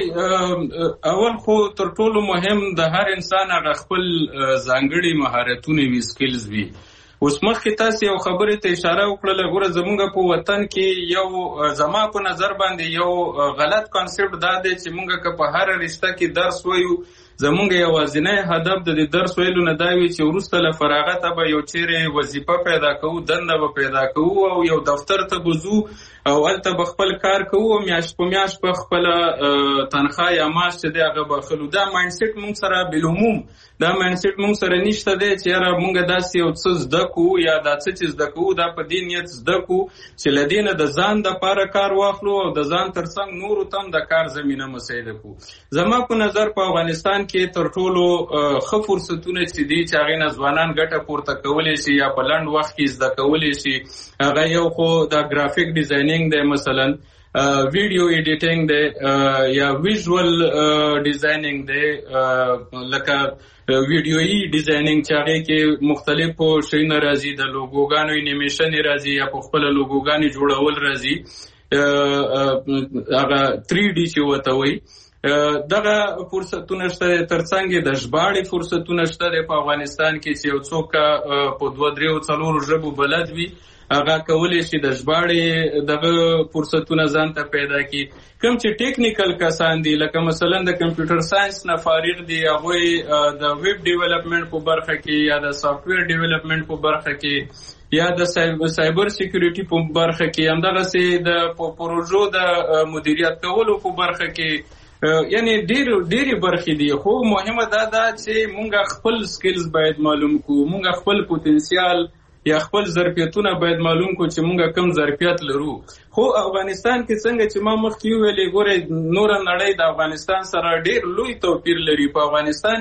ګوري اول خو تر ټولو مهم د هر انسان هغه خپل ځانګړي مهارتونه وی سکلز وی. اوس مخکې تاسو یو خبرې ته اشاره وکړه، ګوره زمونږ په وطن کې یو زما په نظر باندې یو غلط کانسپټ دا دی چې مونږ که په هر رشته کې درس وایو زمونږ یوازینی هدف د دې درس ویلو نه دا وي چې وروسته له فراغت به یو چیرې وظیفه پیدا کوو، دنده به پیدا کوو او یو دفتر ته بزو او هلته به خپل کار کوو او میاشت په میاشت په خپله تنخواه یا معاش چې دی هغه به اخلو. دا مایندسیټ مونږ سره بالعموم دا مایندسیټ مونږ سره نشته دی چې یاره مونږ داسې یو څه زده کوو یا دا څه چې زده کوو دا په دې نیت زده کوو چې له دې نه د ځان دپاره کار واخلو او د ځان تر څنګ نورو ته هم د کار زمینه مساعده کړو. زما په نظر په افغانستان کې تر ټولو ښه فرصتونه چې دي چې هغې نه ځوانان ګټه پورته کولی شي یا په لنډ وخت کې زده کولی شي هغه یو خو د ګرافیک ډیزاینینګ دی، مثلا ویډیو ایډیټینګ دی یا ویژوال ډیزاینینګ دی، لکه ویډیویي ډیزاینینګ چې هغې کې مختلفو شیونه راځي، د لوګوګانو انیمیشن راځي یا په خپله لوګوګانې جوړول راځي، هغه تھری ډي چې ورته وایي. دغه فرصتونه شته. ترڅنګ د ژباړې فرصتونه شته په افغانستان کې چې یو څوک په دوه دریو څلورو ژبو بلد وي هغه کولی شي د ژباړې دغه فرصتونه ځان ته پیدا کړي. کوم چې ټیکنیکل کسان دي لکه مثلا د کمپیوټر ساينس نه فارغ دي هغوی د ویب ډیولپمنټ په برخه کې یا د سافټویر ډیولپمنټ په برخه کې یا د سایبر سیکیورټي په برخه کې همدغسې د پروژو د مدیریت کولو په برخه کې یعنی ډیر ډیری برخې دي. خو مهمه دا ده چې مونږ خپل سکلز باید معلوم کو، مونږ خپل پوتنسیال یا خپل ظرفیتونه باید معلوم کو چې مونږ کم ظرفیت لرو. خو افغانستان کې څنګه چې ما مخکې ویلې ګوره نور نړۍ د افغانستان سره ډیر لوی توپیر لري. په افغانستان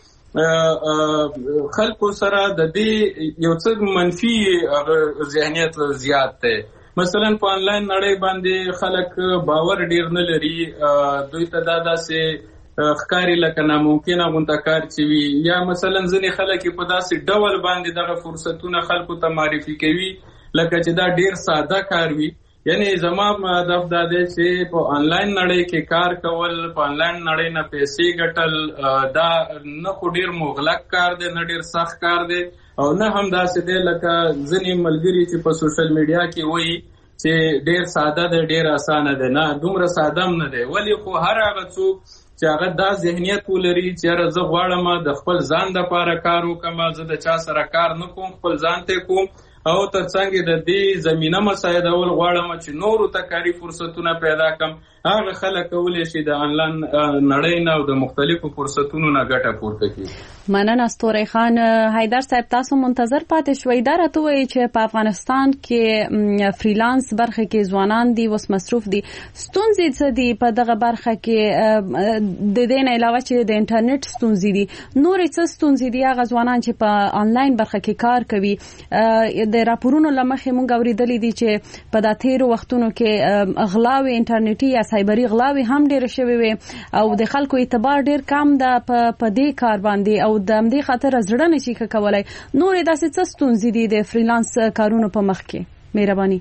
کې خلکو سره د دې یو څه منفي ذهنیت زیات دی. مثلا په آنلاین نړۍ باندې خلک باور ډیر نه لري، دوی ته دا داسې ښکاري لکه ناممکنه غونته کار چې وي، یا مثلا ځینې خلک په داسې ډول باندې دغه فرصتونه خلکو ته معرفي کوي لکه چې دا ډیر ساده کار وي. یعنی زما هدف دا دی چې په آنلاین نړۍ کې کار کول، په آنلاین نړۍ نه پیسې ګټل دا نه خو ډیر مغلق کار دی نه ډیر سخت کار دی او نه هم داسې دی لکه ځینې ملګري چې په سوشل میډیا کې وایي چې ډیر ساده دی ډیر اسانه دی. نه دومره ساده هم نه دی. ولې خو هر هغه څوک چې هغه دا ذهنیت ولري چې یاره زه غواړم د خپل ځان دپاره کار وکړم، زه د چا سره کار نه کوم، خپل ځان ته کوم او ترڅنګ د دې زمینه مساعدول غواړم چې نورو ته کاري فرصتونه پیدا کړم، هغه خلک کولی شي د آنلاین نړۍ نه او د مختلفو فرصتونو نه ګټه پورته کړي. مننه ستوري خان. حیدر صاحب تاسو منتظر پاتې شوي دا راته وایي چې په افغانستان کې فریلانس برخه کې ځوانان دي وس مصروف دي ستونزې څه دي په دغه برخه کې د دې نه علاوه چې د انټرنیټ ستونزې دي نور څه ستونزې دي هغه ځوانان چې په آنلاین برخه کې کار کوي د راپورونو لمخې مونږ اوریدلې دي چې په د تیرو وختونو کې غلاوي انټرنیټي یا سایبری غلاوي هم ډېر شوي وي او د خلکو اعتبار ډېر کم ده په دې کار باندې او د همدې خاطر زړه نشي کولای نور داسې څه ستونزې دي د فریلانس کارونو په مخ کې مهرباني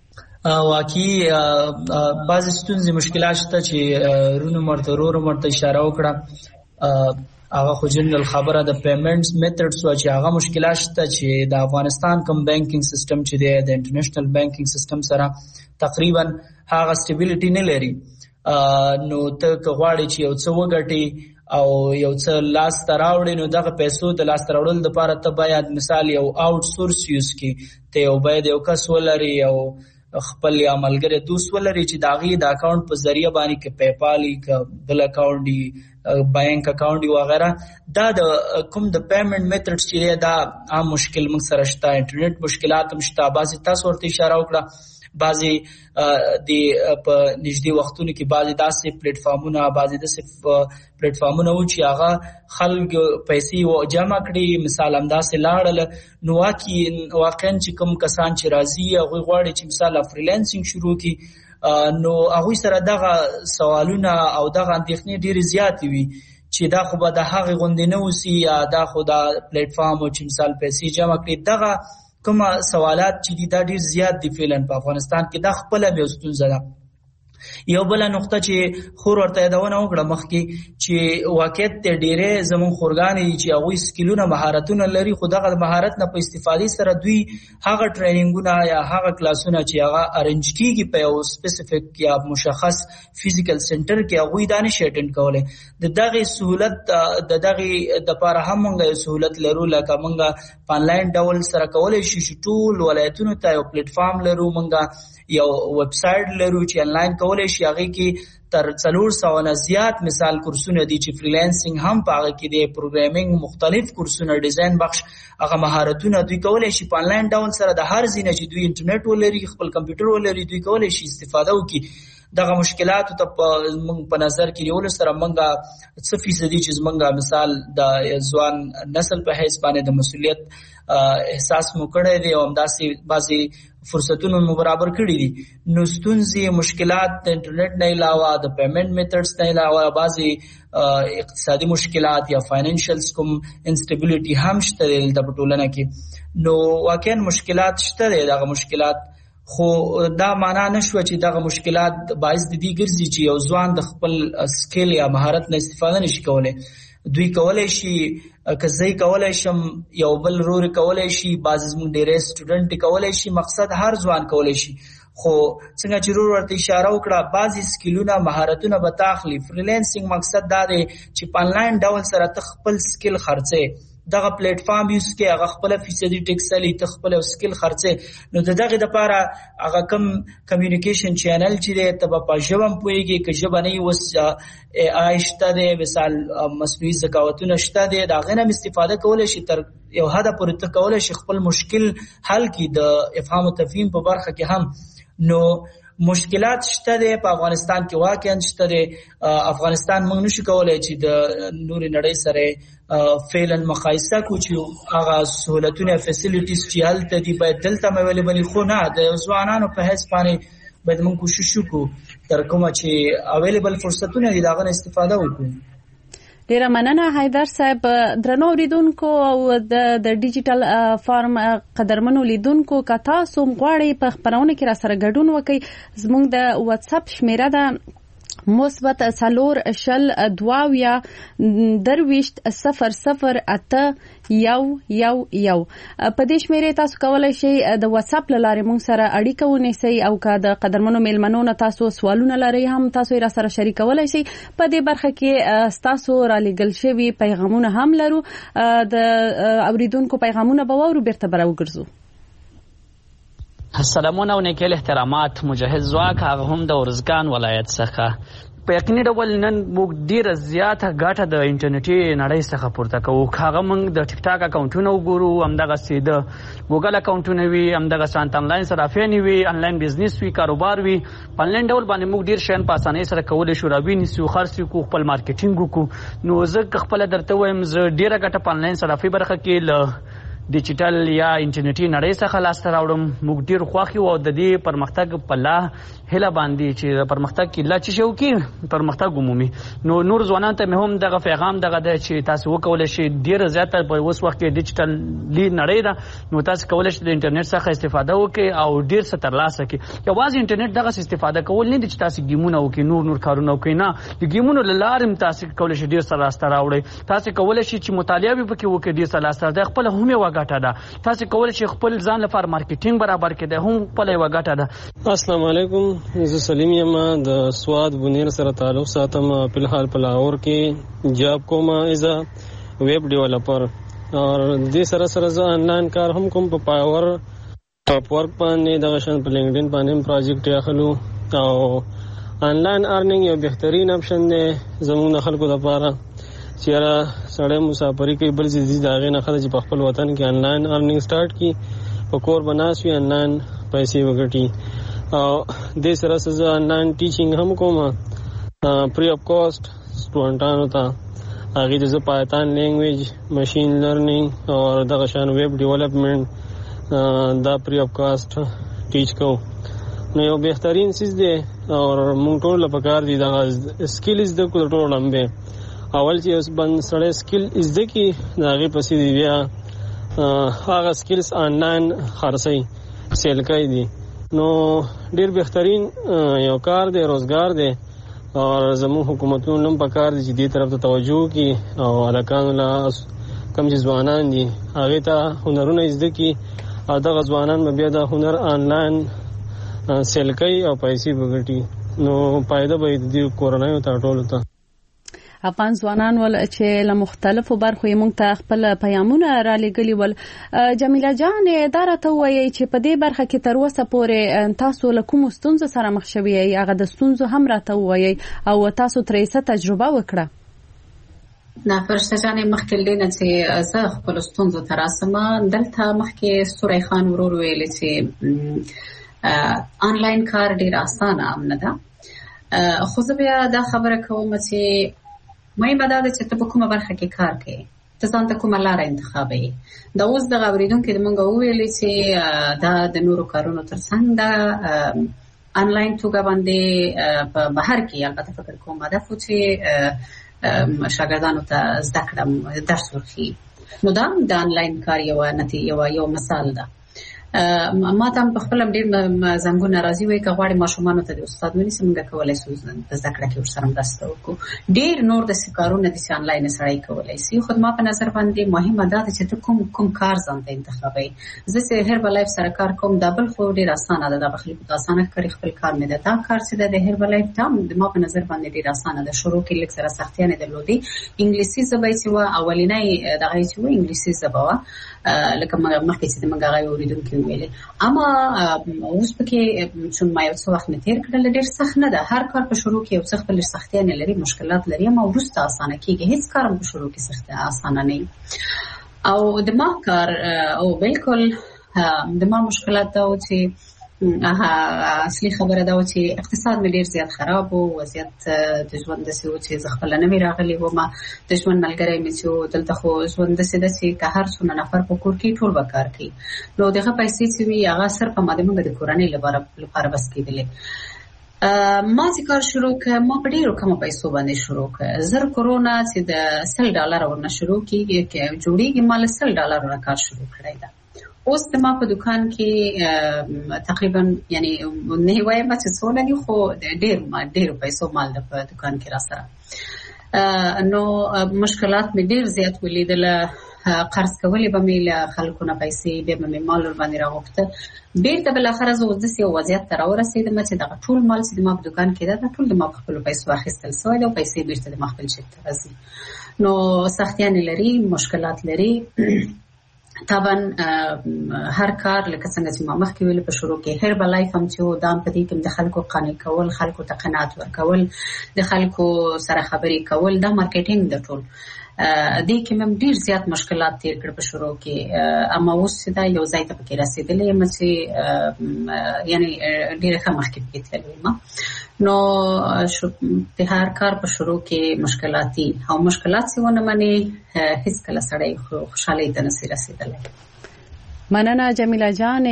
واقعي بعض ستونزې مشکلات شته چې رونو مرته رورو مرته اشاره وکړه هغه خو جنرال خبره د پیمنټس میتھډز او چې هغه مشکلات شته چې د افغانستان کوم بانکینګ سیستم چې دی د انټرنیشنل بانکینګ سیستم سره تقریبا هغه سټیبیلیټي نه لري نو ته غواړي چې یو څه وګټي او یو څه لاس ته راوړي نو دغه پیسو د لاس ته راوړل لپاره ته باید مثال یو آوټ سورس یوز کړي ته یو باید یو کس ولري او خپل یا ملګری دوست ولري چې د هغې د اکاونټ په ذریعه باندې که پیپال وي که بل اکاونټ وي بانک اکاونټ وي وغیره دا د کوم د پیمنټ میتھډز چې دی دا عام مشکل موږ سره شته انټرنیټ مشکلات هم شته بعضې تاسو ورته اشاره وکړه بعضې د په نږدې وختونو کې بعضې داسې پلیټفارمونه بعضې داسې پلیټفارمونه وو چې هغه خلک پیسې جمع کړي مثال همداسې لاړل نو واقعا چې کوم کسان چې راځي هغوی غواړي چې مثال فریلانسینګ شروع کړي نو هغوی سره دغه سوالونه او دغه اندېښنې ډېرې زیاتې وي چې دا خو به د هغې غوندې نه اوسي یا دا خو دا پلیټفارم چې مثال پیسې جمع کړي دغه کومه سوالات چې دي دا ډیر زیات دي فعلا په افغانستان کې دا خپله یو ستونزه ده یو بل نقطه چې خور ورته یادونه وکړه مخکې چې واقعیت ته ډیره زمون خورګانې چې هغوی سکیلونه مهارتونه لري خو دغه مهارت نه په استفادې سره دوی هغه ټریننګونه یا هغه کلاسونه چې هغه ارنج کیږي په یو سپیسیفیک یا مشخص فزیکل سنټر کې هغوی دا نشي اټینډ کولی د دغه سهولت د دغه د لپاره هم موږ سهولت لرو لکه موږ په آنلاین ډول سره کولی شو چې ټول ولایتونو ته یو پلیټفارم لرو موږ یو ویب سایټ لرو چې آنلاین کولای شي هغه کې تر څلور سوه نه زیات مثال کورسونه دي چې فریلانسینګ هم په هغه کې دی پروګرامینګ مختلف کورسونه ډیزاین بخش هغه مهارتونه دوی کولای شي په آنلاین ډول سره د هر ځای نه چې دوی انټرنیټ ولري خپل کمپیوټر ولري دوی کولای شي استفاده وکړي دغه مشکلات ته موږ په نظر کې نیولو سره موږ څه فیصدي چې موږ مثال د ځوان نسل په حیث باندې د مسؤلیت احساس مو کړی دی او همداسې بعضې فرصتونو مو برابر کړي دي نو ستونزې مشکلات د انټرنیټ نه علاوه د پیمنټ میتھډز نه علاوه بعضې اقتصادي مشکلات یا فاینانشلز کوم انسټیبیلیټي هم شته دلته په ټولنه کې نو واقعا مشکلات شته دی دغه مشکلات خو دا معنا نشوه چې دغه مشکلات باعث د دې ګرځي چې یو ځوان د خپل سکیل یا مهارت نه استفاده نشي کولی دوی کولای شي که زه کولای شم یو بل رور کولای شي بعضې زموږ ډېری سټوډنټ کولای شي مقصد هر ځوان کولای شي خو څنګه چې رور ورته اشاره وکړه بعضې سکیلونه مهارتونه به تا اخلي فریلانسینګ مقصد دا دی چې په آنلاین ډول سره ته خپل سکیل خرڅې دغه پلیټفارم یوز کې هغه خپل فیصدي ټیکس لري ته خپل سکیل خرڅې نو د دغه لپاره هغه کم کمیونیکیشن چینل چې دی ته په ژبه هم پوهېږي که ژبه نه وي اوس آی شته دی مثال مصنوعي ذکاوتونه شته دی د هغې نه هم استفاده کولی شي تر یو حده پورې ته کولی شي خپل مشکل حل کړي د افهام و تفهیم په برخه کې هم نو مشکلات شته دی په افغانستان کې واقعا شته دی افغانستان موږ نشو کولی چې د نورې نړۍ سره فعلا مقایسه کو چې هغه سهولتونه فیسیلیټیز چې هلته دي باید دلته هم اویلیبل خو نه د ځوانانو په حیث باندې باید موږ کوشش وکړو تر کومه چې اویلیبل فرصتونه دي د هغه نه استفاده وکړو ډیره مننه حیدر صاحب درنو اوریدونکو او د ډیجیټل فارم قدرمنو لیدونکو که تاسو غواړئ په خپرونه کې را سره ګډون وکړئ زموږ د واتس اپ شمیره ده مثبت څلور شل دواویا درویشت صفر صفر اته یو یو یو په دې شمیرې تاسو کولای شئ د واتس اپ له لارې موږ سره اړیکه ونیسئ او که د قدرمنو میلمنو نه تاسو سوالونه لرئ هم تاسو یې را سره شریکولی شئ په دې برخه کې ستاسو رالیږل شوي پیغامونه هم لرو د اوریدونکو پیغامونه به واورو بیرته به راوګرځو سلامونه او نیکیل احترامات مجهز ځواک هغه هم د ارزګان ولایت څخه په یقیني ډول نن موږ ډیره زیاته ګټه د انټرنیټي نړۍ څخه پورته کوو. هغه موږ د ټیک ټاک اکاونټونه وګورو، همدغسې د ګوګل اکاونټونه وي، همدغسې انلاین صرافیانې وي، انلاین بزنس وي، کاروبار وي. په انلاین ډول باندې موږ ډیر شیان په اسانۍ سره کولی شو، راوي نیسو، خرڅ وکړو، خپل مارکیټینګ وکړو. نو زه خپله درته وایم زه ډیره ګټه په انلاین صرافي برخه کې له ډیجیټل یا انټرنیټي نړۍ څخه لاسته راوړم. موږ ډیر خوښ یو او د دې پرمختګ په لا هیله باندې چې د پرمختګ کې لا چې شو کې پرمختګ عمومي. نو نور ځوانان ته مې هم دغه پیغام دغه دی چې تاسو وکولی شئ ډیره زیاته په اوس وخت کې ډیجیټلي نړۍ ده، نو تاسو کولی شئ د انټرنیټ څخه استفاده وکړئ او ډیر څه ترلاسه کړئ. یوازې انټرنیټ دغسې استفاده کول نه دي چې تاسو ګیمونه وکړئ، نور نور کارونه وکړئ، نه، د ګیمونو له لارې هم تاسو کولی شئ ډیر څه لاسته راوړئ. تاسو کولی شئ چې مطالعه به پکې وکړئ، ډیر څه لاسته راوړئ. خپله هم یوه ګټه ده. تاسو کولی شئ خپل ځان لپاره مارکیټینګ برابر کړئ، هم خپله یوه ګټه ده. السلام علیکم، زه سلیم یم، د سواد بنیر سره تعلق ساتم. په الحال په لاهور کې جاب کوم ایز ا ویب ډیولپر، او دې سره سره زه آنلاین کار هم کوم په پاور ټاپ ورک باندې، دغه شان په لینکډین باندې هم پروجیکټ اخلو. او آنلاین ارنینګ یو بهترین اپشن دی زموږ د خلکو لپاره چې سړی مسافري کوي بل ځای د هغې نه ښه ده چې په خپل وطن کې آنلاین ارنینګ سټارټ کړي، په کور به ناست وي، آنلاین پیسې وګټي. او دې سره سره زه آنلاین ټیچینګ هم کوم فری اف کاسټ سټوډنټانو ته. هغې ته زه پایتان لینګویج، مشین لرنینګ او دغه شان ویب ډیولپمنټ دا فری اف کاسټ ټیچ کوو. نو یو بهترین څیز دی او موږ ټول له پکار دي دغه سکل زده کړو د ټولو لمبې. اول چې اوس بند سړی سکل زده کړي د هغې پسې دی بیا هغه سکلز آنلاین خرڅوي، سیل کوي دي. نو ډېر بهترین یو کار دی، روزګار دی، او زموږ حکومتونو هم پکار دي چې دې طرف ته توجه وکړي او هلکانو له کوم چې ځوانان دي هغې ته هنرونه زده کړي او دغه ځوانان به بیا د هنر آنلاین سیل کوي او پیسې به ګټي. نو فایده به یې د دې کورنیو ته ټولو ته. افغان ځوانان ول چې له مختلفو برخو یې موږ ته خپل پیغامونه را لېږلي ول. جمیله جان دا راته ووایئ چې په دې برخه کې تر اوسه پورې تاسو له کومو ستونزو سره مخ شوي یئ، هغه د ستونزو هم راته ووایئ او تاسو ترې څه تجربه وکړه. نه فرشته جانې مخکې له دې نه چې زه خپلو ستونزو ته راسم، دلته مخکې ستوری خان ورور ویلې چې آنلاین کار ډېر اسانه هم نه ده، خو زه بیا دا خبره کوم چې مهمه دا ده چې ته په کومه برخه کې کار کوې، ته ځان ته کومه لاره انتخابوې. دا اوس دغه اورېدونکي د موږ وویلې چې دا د نورو کارونو ترڅنګ د آنلاین توګه باندې په بهر کې البته فکر کوم هدف و چې شاګردانو ته زده کړم، درس ورکړي. نو دا د آنلاین کار یوه نتیجه یو مثال ده. ما ته په خپل ډېر زنګونه راځي وي که غواړي ماشومانو ته د استاد ونیسي موږ کولی شو په زده کړه کې ورسره مرسته وکړو. ډېر نور داسې کارونه دي چې آنلاین سړی کولی شي، خو ما په نظر باندې مهمه دا ده چې ته کوم کوم کار ځان ته انتخابوي. زه چې هربلایف سره کار کوم دا بل خو ډېر اسانه ده، دا به خلکو ته اسانه ښکاري، خپل کار مې ده. دا کار چې ده د هربلایف دا ما په نظر باندې ډېر اسانه ده. شروع کې لږ سره سختیانې درلودې، انګلیسي ژبه یې چې وه اولنی دغه یې چې وه انګلیسي ژبه وه، لکه مخکې چې د موږ هغه اورېدونکي ویلې. اما اوس پکې چون ما یو څه وخت مې تېر کړل ډېر سخت نه ده. هر کار په شروع کې یو څه خپلې سختیانې لري، مشکلات لري، اما وروسته اسانه کېږي. هېڅ کار هم په شروع کې سخت اسانه نه وي. او د ما کار او بالکل د ما مشکلات دا و چې اصلي خبره دا و چې اقتصاد مې ډېر زیات خراب و، وضعیت د ژوند داسې و چې زه خپله نه مې راغلې وم. د ژوند ملګری مې چې و دلته خو ژوند داسې ده چې که هر څومره نفر په کور کې ټول به کار کوي، نو دغه پیسې چې وي هغه صرف ما د موږ د کورنۍ لپاره بس کېدلې. ما چې کار شروع کړ ما په ډېرو کمو پیسو باندې شروع کړ. زر کرونا چې د سل ډالر ورنه شروع کېږي جوړېږي، ما له سل ډالر نه کار شروع کړی ده. اوس د ما په دکان کې تقریبا یعنی نه وایم چې څونه دي، خو ډېر ما ډېرو پیسو مال ده په دکان کې را سره. نو مشکلات مې ډېر زیات ولیدله، قرض کولې به مې له خلکو نه پیسې، بیا به مې مال ورباندې راغوښته. بېرته بالاخره زه اوس داسې یو وضعیت ته راورسېدم چې دغه ټول مال چې د ما په دکان کې ده دا ټول د ما په خپلو پیسو اخیستل سوی ده او پیسې بېرته د ما خپل چک ته راځي. نو سختیانې لري، مشکلات لري. طبعا هر کار لکه څنګه چې ما مخکې ویل په شروع کې هر بلای فهم چې دام په دې کې د خلکو قانع کول خلکو ته قناعت ورکول د خلکو سره خبرې کول دا مارکیټینګ د ټول دې کې مم ډیر زیات مشکلات تیر کړ په شروع کې اما اوس دا یو ځای ته پکې رسیدلې یم چې یعنی ډیر ښه مخکې کېدلې ما نو په هر کار په شروع کې مشکلاتي او مشکلات څه ونه مني هیڅ کله سړی خوشاله ته نشي رسیدلی. مننه جمیله جان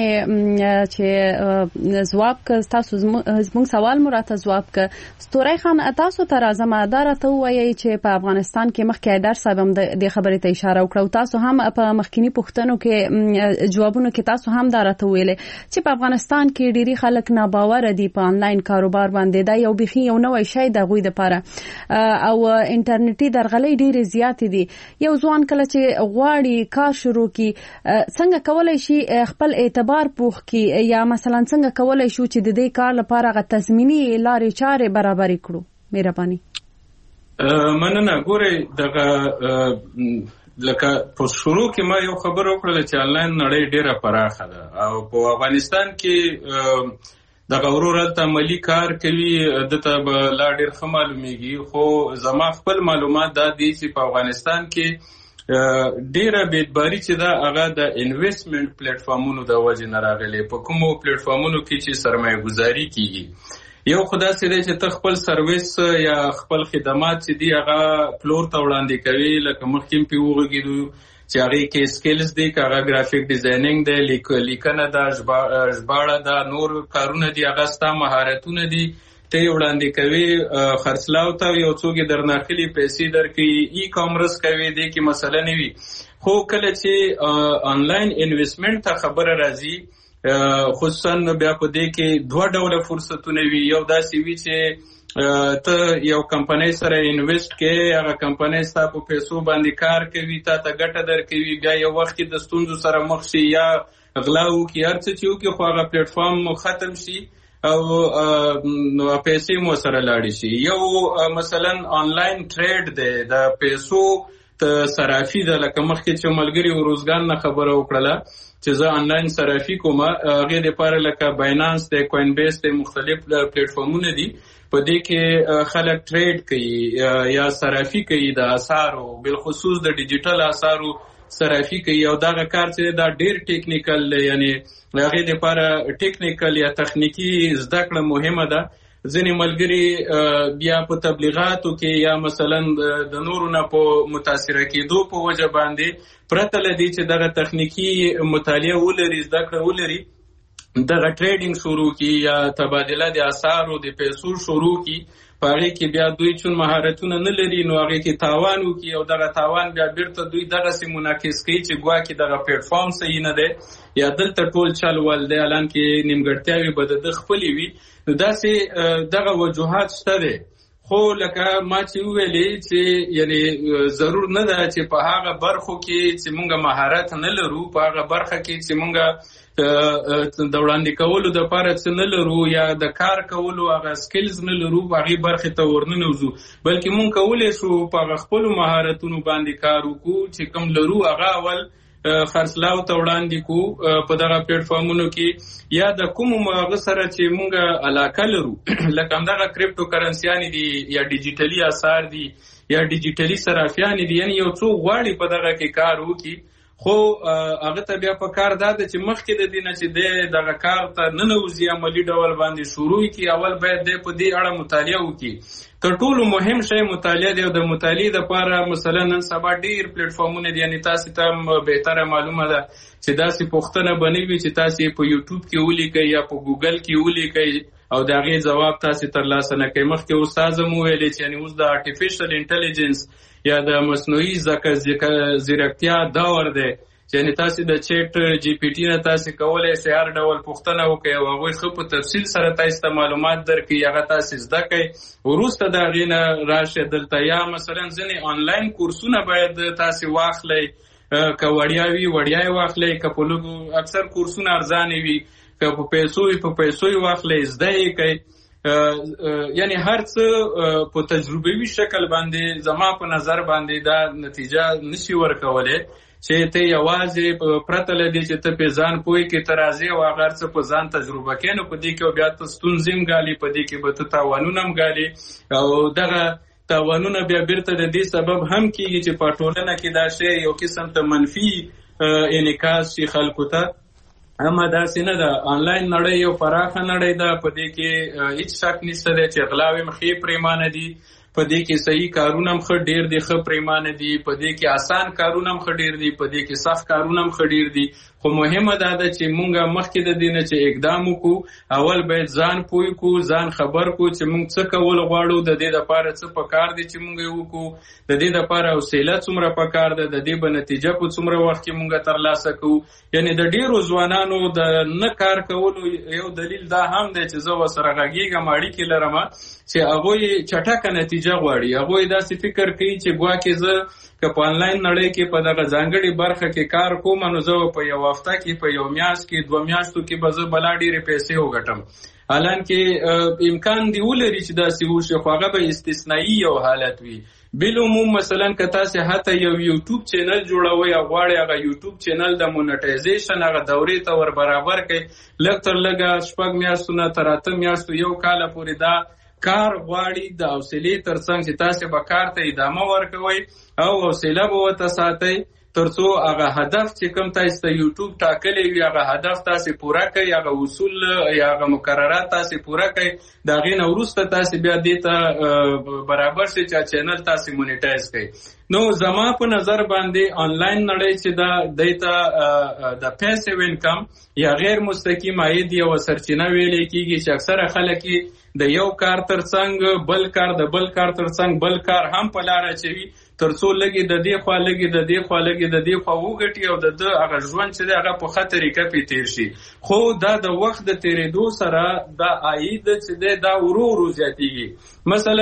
چې جواب ک تاسو زموږ سوال مراته جواب ک ستوري خان تاسو ته راځم اداره ته وایي چې په افغانستان کې مخکې ایدار صاحب هم د خبرې ته اشاره وکړه تاسو هم په مخکینی پوښتنو کې جوابونو کې تاسو هم دارته ویلې چې په افغانستان کې ډيري خلک ناباور دي په انلاین کاروبار باندې دا یو بخي یو نوې شی د غوي لپاره او انټرنیټي درغلې ډېرې زیات دي یو ځوان کله چې غواړي کار شروع کی څنګه کول شي خپل اعتبار پوخ کی یا مثلا څنګه کولای شو چې د دې کار لپاره غو تضمینی لارې چارې برابر کړو مهرباني. مننه ګوره دغه لکه په شروع کې ما یو خبر وکړل چې انلاین نړۍ ډیره پراخه ده او په افغانستان کې دغه ورورت عملی کار کوي دته به لا ډیر ښه معلومیږي خو زما خپل معلومات دا دي چې په افغانستان کې ډیره بیتباری چې دا هغه د انویسټمنټ پلیټ فارمونو د وجې نه راغلي په کومو پلیټ فارمونو کې چې سرمایه گذاري کیږي یو خدا سي دی چې ته خپل سرویس یا خپل خدمات چې دی هغه پلور ته وړاندې کوي لکه مخکې په وګړو چې هغه کې سکلز دی هغه ګرافیک ډیزاینینګ دی لیکنه دا ژباړه دا نور کارونه دی هغه ستا مهارتونه دي ته وړاندې کوي خرڅلاو ته یو څوک درناخلي پیسې درکې ای کامرس کوي د کې مسله نه وي خو کله چې آنلاین انویسټمنټ ته خبره راځي خصوصا بیا په دې کې دوه ډوله فرصتونه وي یو داسې وي چې ته یو کمپنۍ سره انویسټ کې هغه کمپنۍ ستا په پیسو باندې کار کوي تا ته ګټه درکوي بیا یو وخت کې د ستونزو سره مخ شي یا غلا وکړي هر څه چې وکړي خو هغه پلیټ فارم ختم شي او نو پیسې مو سره لاړې شي یو مثلا آنلاین ټریډ دی د پیسو ته صرافي ده لکه مخکې چې ملګری وروزګان نه خبره وکړله چې زه آنلاین صرافي کوم هغې دپاره لکه باینانس دی کوین بیس دی مختلف پلیټ فارمونه دي په دې کې خلک ټریډ کوي یا صرافي کوي د اسعارو بالخصوص د ډیجیټل اسعارو صرافي کوي او دغه کار چې دا ډیر ټیکنیکل یعنی هغه لپاره ټیکنیکل یا تخنیکی زده کړه مهمه ده ځینې ملګری بیا په تبلیغاتو کې یا مثلا د نورو نه په متاثره کېدو په وجه باندې پرته لدی چې دغه تخنیکی مطالعه ولري زده کړه ولري دغه ټریډینګ شروع کی یا تبادله د اسعارو د پیسو شروع کی پاره کې بیا دوی چون مهارتونه نه لري نو هغه کې تاوان وکي او دغه تاوان بیا بیرته دوی دغه سي مناقص کوي چې ګوا کې دغه پلیټ فارم صحیح نه دی یا دلته ټول چل ول دی الان کې نیمګړتیاوي بد د خپلې وي نو داسې دغه وجوهات شته دي خو لکه ما چې ویلې چې یعنی ضرور نه ده چې په هغه برخو کې چې مونږه مهارت نه لرو په هغه برخه کې چې مونږه د وړاندې کولو د لپاره څه نه لرو یا د کار کولو هغه سکلز نه لرو هغې برخې ته ورننوځو بلکې مونږ کولی شو په هغه خپلو مهارتونو باندې کار وکړو چې کوم لرو هغه اول خرڅلاو ته وړاندې کو په دغه پلیټ فارمونو کې یا د کومو هغه سره چې مونږ علاقه لرو لکه همدغه کریپټو کرنسیانې دي یا ډیجیټلي اسعار دي یا ډیجیټلي صرافیانې دي یعنی یو څوک غواړي په دغه کې کار وکړي خو هغه ته بیا په کار دا ده چې مخکې د دې نه چې دی دغه کار ته ننوځي عملي ډول باندې شروع کړي اول باید دی په دې اړه مطالعه وکړي تر ټولو مهم شی مطالعه دی او د مطالعې دپاره مثلا نن سبا ډېر پلیټ فارمونه دي یعنې تاسې ته بهتره معلومه ده چې داسې پوښتنه به نه وي چې تاسې په یوټیوب کې ولیکئ یا په ګوګل کې ولیکئ او د هغې جواب تاسې ترلاسه نه کوئ مخکې استاد هم وویلې چې یعنې اوس د آرټیفیشل انټلیجنس یا د مصنوعي ځیرکتیا دور دی یعنی تاسو د چیټ جی پی ټی نه تاسو کولای شئ هر ډول پوښتنه وکړئ او هغه خو په تفصیل سره تاسو ته معلومات درکړي هغه تاسو زده کړئ وروسته دا غینه راشه دلته یا مثلا ځنې آنلاین کورسونه باید تاسو واخلئ که وړیا وي وړیا واخلئ که په لږو اکثر کورسونه ارزانه وي که په پیسو په پیسو واخلئ زده یې کوئ یعنی هر څه په تجربوي شکل باندې زما په نظر باندې دا نتیجه نشي ورکولای چې ته یوازې پرته لدی چې ته په ځان پوي کې ترازی او هغه څه په ځان تجربه کینو په دې کې بیا ته ستونزم غالي په دې کې به ته تاوانونم غالي او دغه تاوانونه بیا بیرته د دې سبب هم کیږي چې په ټولنه کې دا شی یو قسم ته منفي انعکاس شي خلکو ته. اما دا سینه دا آنلاین نړۍ یو پراخه نړۍ ده په دې کې هیڅ شک نشته چې غلاوي مخې پریمانه دي په دې کې صحیح کارونه هم ښه ډیر دي ښه پریمانه دي په دې کې آسان کارونه هم ښه ډیر دي په دې کې سخت کارونه هم ښه ډیر دي خو مهمه دا ده چې مونږه مخکې د دې نه چې اقدام وکړو اول باید ځان پوه کړو ځان خبر کړو چې مونږ څه کول غواړو د دې لپاره څه پکار دي چې مونږ یې وکړو د دې لپاره حوصله څومره پکار ده د دې به نتیجه په څومره وخت کې مونږ ترلاسه کوو یعنی د ډیرو ځوانانو د نه کار کولو یو دلیل دا هم دی چې زه ورسره غږیږم اړیکې لرم چې هغوی چټکه نتیجه غواړي هغوی داسې فکر کوي چې ګواکې زه که په آنلاین نړۍ کې په دغه ځانګړې برخه کې کار کوم نو زه په یو هفته کې په یو میاشت کې دوه میاشتو کې به زه بلا ډېرې پیسې وګټم حالانکه امکان دی ولري چې داسې وشي خو هغه به استثنایي یو حالت وي بالعموم مثلا که تاسې حتی یو یوټیوب چینل جوړوئ او غواړئ هغه یوټیوب چینل د مونټایزیشن هغه دورې ته ور برابر کړئ لږ تر لږه شپږ میاشتو نه تر اته میاشتو یو کاله پورې دا کار غواړي د حوصلې ترڅنګ چې تاسې به کار ته ادامه ورکوئ او حوصله به ورته ساتئ ترڅو هغه هدف چې کوم تاسې ته یوټیوب ټاکلی وي هغه هدف تاسې پوره کوئ هغه اصول یا هغه مقررات تاسې پوره کوئ د هغې نه وروسته تاسې بیا دې ته برابر شئ چې چینل تاسې مونیټایز کوئ نو زما په نظر باندې آنلاین نړۍ چې دا دې ته د پیسیو انکم یا غیر مستقیم عاید یوه سرچینه ویلی کېږي چې اکثره خلک یې د یو کار ترڅنګ بل کار د بل کار ترڅنګ بل کار هم په لاره اچوي ترڅو لږې د دې خوا لږې د دې خوا لږې د دې خوا وګټي او د ده هغه ژوند چې دی هغه په ښه طریقه پې تېر شي خو دا د وخت د تېرېدو سره دا عاید چې دی دا ورو ورو زیاتېږي مثلا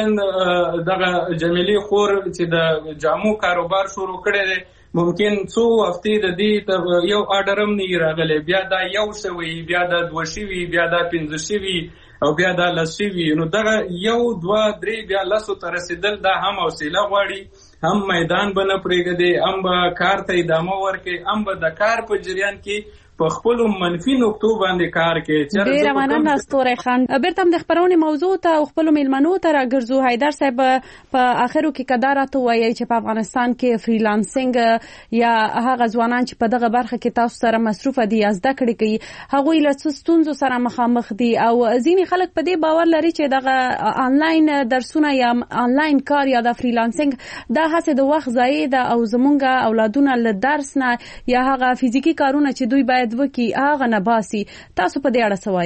دغه جمیلې خور چې د جامو کاروبار شروع کړی دی ممکن څو هفتې د دې یو آډر هم نه راغلی بیا دا یو شوی بیا دا دوه شوي بیا دا پنځه شوي او بیا دا لس شوي نو دغه یو دوه درې بیا لسو ته رسېدل دا هم حوصله غواړي هم میدان به نه پرېږدي هم به کار ته ادامه ورکړي هم به د کار په جریان کې په خپل منفي نقطو باندې کار کوي. ډیره مننه ستوري خان. بیرته هم د خبرونې موضوع ته خپل میلمنو ته راګرځو. حیدر صاحب په اخرو کې کدار ته وایي چې په افغانستان کې فریلانسینګ یا هغه ځوانان چې په دغه برخه کې تاسو سره مصروف دي یا زده کړې کوي هغوی له ستونزو سره مخامخ دي او ځینې خلک په دې باور لري چې دغه آنلاین درسونه یا آنلاین کار یا د فریلانسینګ دا هڅه د وخت ضایع ده او زمونږ اولادونه له درس نه یا هغه فزیکی کارونه چې دوی باید وکي هغه نه باسي. تاسو په دې اړه څه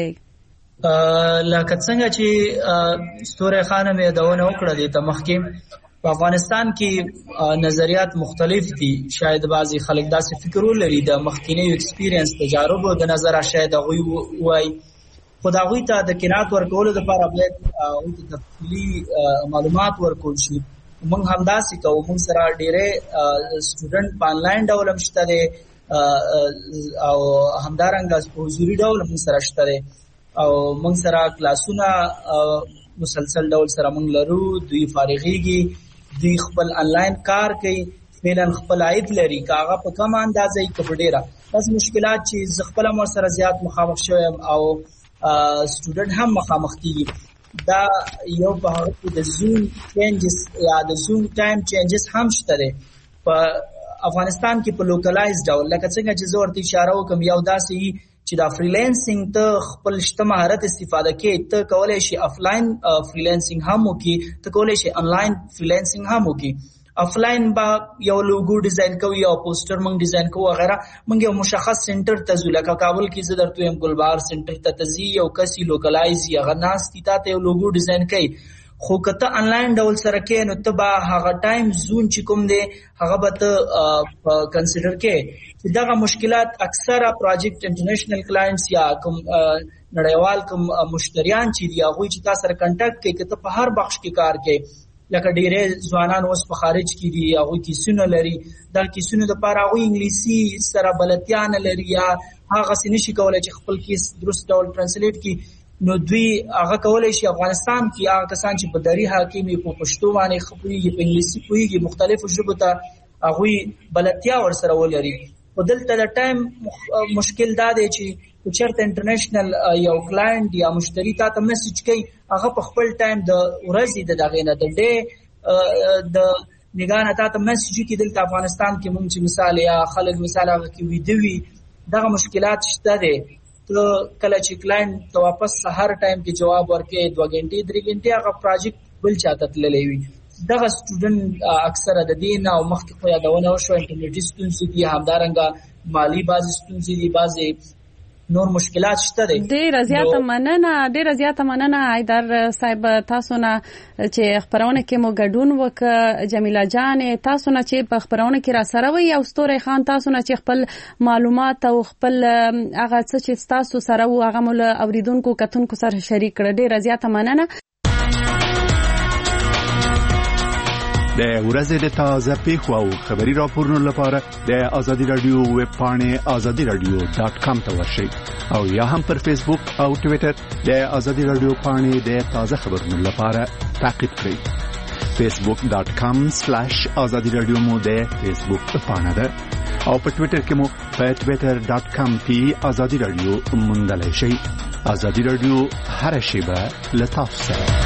وایئ؟ لکه څنګه چې ستوري خانم یې دونه وکړه دې ته مخکې په افغانستان کې نظریات مختلف دي. شاید بعضی خلک داسې فکر ولري د مخکینیو ایکسپیرینس تجاربو د نظره شاید هغوی وایي خو د هغوی ته د قناعت ورکولو دپاره باید هغوی ته تفصیلي معلومات ورکول شي. موږ همداسې کوو. موږ سره ډېری سټوډنټ په آنلاین ډول هم شته دی او همدارنګه په حضوري ډول موږ سره شته دی او موږ سره کلاسونه مسلسل ډول سره موږ لرو. دوی فارغېږي دوی خپل آنلاین کار کوي فعلا خپل عاید لري که هغه په کمه اندازه یې که په ډېره داسې مشکلات چې زه خپله هم ورسره زیات مخامخ شوی یم او سټوډنټ هم مخامخ کېږي. دا یو په هغه کې د زوم چینجز یا د زوم ټایم چینجز هم شته دی په افغانستان کې په لوکلایز ډول لکه څنګه چې زه ورته اشاره وکړم یو داسې چې دا فریلانسینګ ته خپل شته مهارت استفاده کې ته کولی شي افلاین فریلانسینګ هم وکړي ته کولی شي آنلاین فریلانسینګ هم وکړي. افلاین با یو لوګو ډیزاین کوي او پوسټر موږ ډیزاین کوو وغیرہ موږ یو مشخص سنټر ته ځو لکه کابل کې زه درته وایم ګلبهار سنټر ته ته ځي یو کس یې لوکلایز یې هغه ناست تا ته یو لوګو ډیزاین کوي خو که ته آنلاین ډول سره کې نو ته به هغه ټایم زون چې کوم دی هغه به ته کنسیډر کې چې دغه مشکلات اکثره پروجیکټ انټرنیشنل کلاینټس یا کوم نړیوال کوم مشتریان چې دی هغوی چې تا سره کنټاکټ کوي که ته په هر بخش کې کار کوي لکه ډېری ځوانان اوس په خارج کې دي هغوی کیسونه لري دا کیسونو دپاره هغوی انګلیسي سره بلدتیا نه لري یا هغسې نشي کولی چې خپل کیس درست ډول ټرانسلیټ کړي نو دوی هغه کولای شي افغانستان کې هغه کسان چې په دری حاکمي په پښتو باندې خپويږي په انګلیسي پويږي مختلفو ژبو ته هغه بلدتیا ورسره ولري. په دلته د ټایم مشکل دا دی چې چېرته انټرنیشنل یو کلاینټ یا مشتری ته میسج کوي هغه په خپل ټایم د ورځې د دغه نه د ډے د نگانه ته میسج کوي. دلته افغانستان کې موږ چې مثال یا خلک مثال هغه کې ویډیوي دغه مشکلات شته دي. ته کله چې کلاینټ ته واپس سحر ټایم کې جواب ورکړي دوه غنټې درې غنټې هغه پروجیکټ بل چاته تللی وي. دغه سټوډنټ اکثره د دین او مخکې خو یادونه وشو انټرنیټي ستونزې دي همدارنګه مالی بعضې ستونزې دي بعضې نور مشکلات شته دي. ډېره زیاته مننه ډېره زیاته مننه حیدر صاحب تاسو نه چې خبرونه کې مو ګډون وکړه. جمیله جان تاسو نه چې په خبرونه کې را سره وي او ستوري خان تاسو نه چې خپل معلومات او خپل هغه څه چې تاسو سره و هغه مول اوریدونکو کتونکو سره شریک کړه. ډېره زیاته مننه. د ورځې د تازه پیښو او خبري راپورونو لپاره د آزادي رادیو ویب پاڼې آزادي رادیو ډاټ کام ته ورشئ او یا هم پر فیسبوک او ټوئیټر د آزادي رادیو پاڼې د تازه خبرونو لپاره تعقیب کړئ. فیسبوک ډاټ کام سلیش آزادي رادیو مو د فیسبوک پاڼه ده او په ټوئیټر کې مو په ټوئیټر ډاټ کام کې آزادي رادیو موندلای شئ. آزادي رادیو هر شیبه له تاسو سره.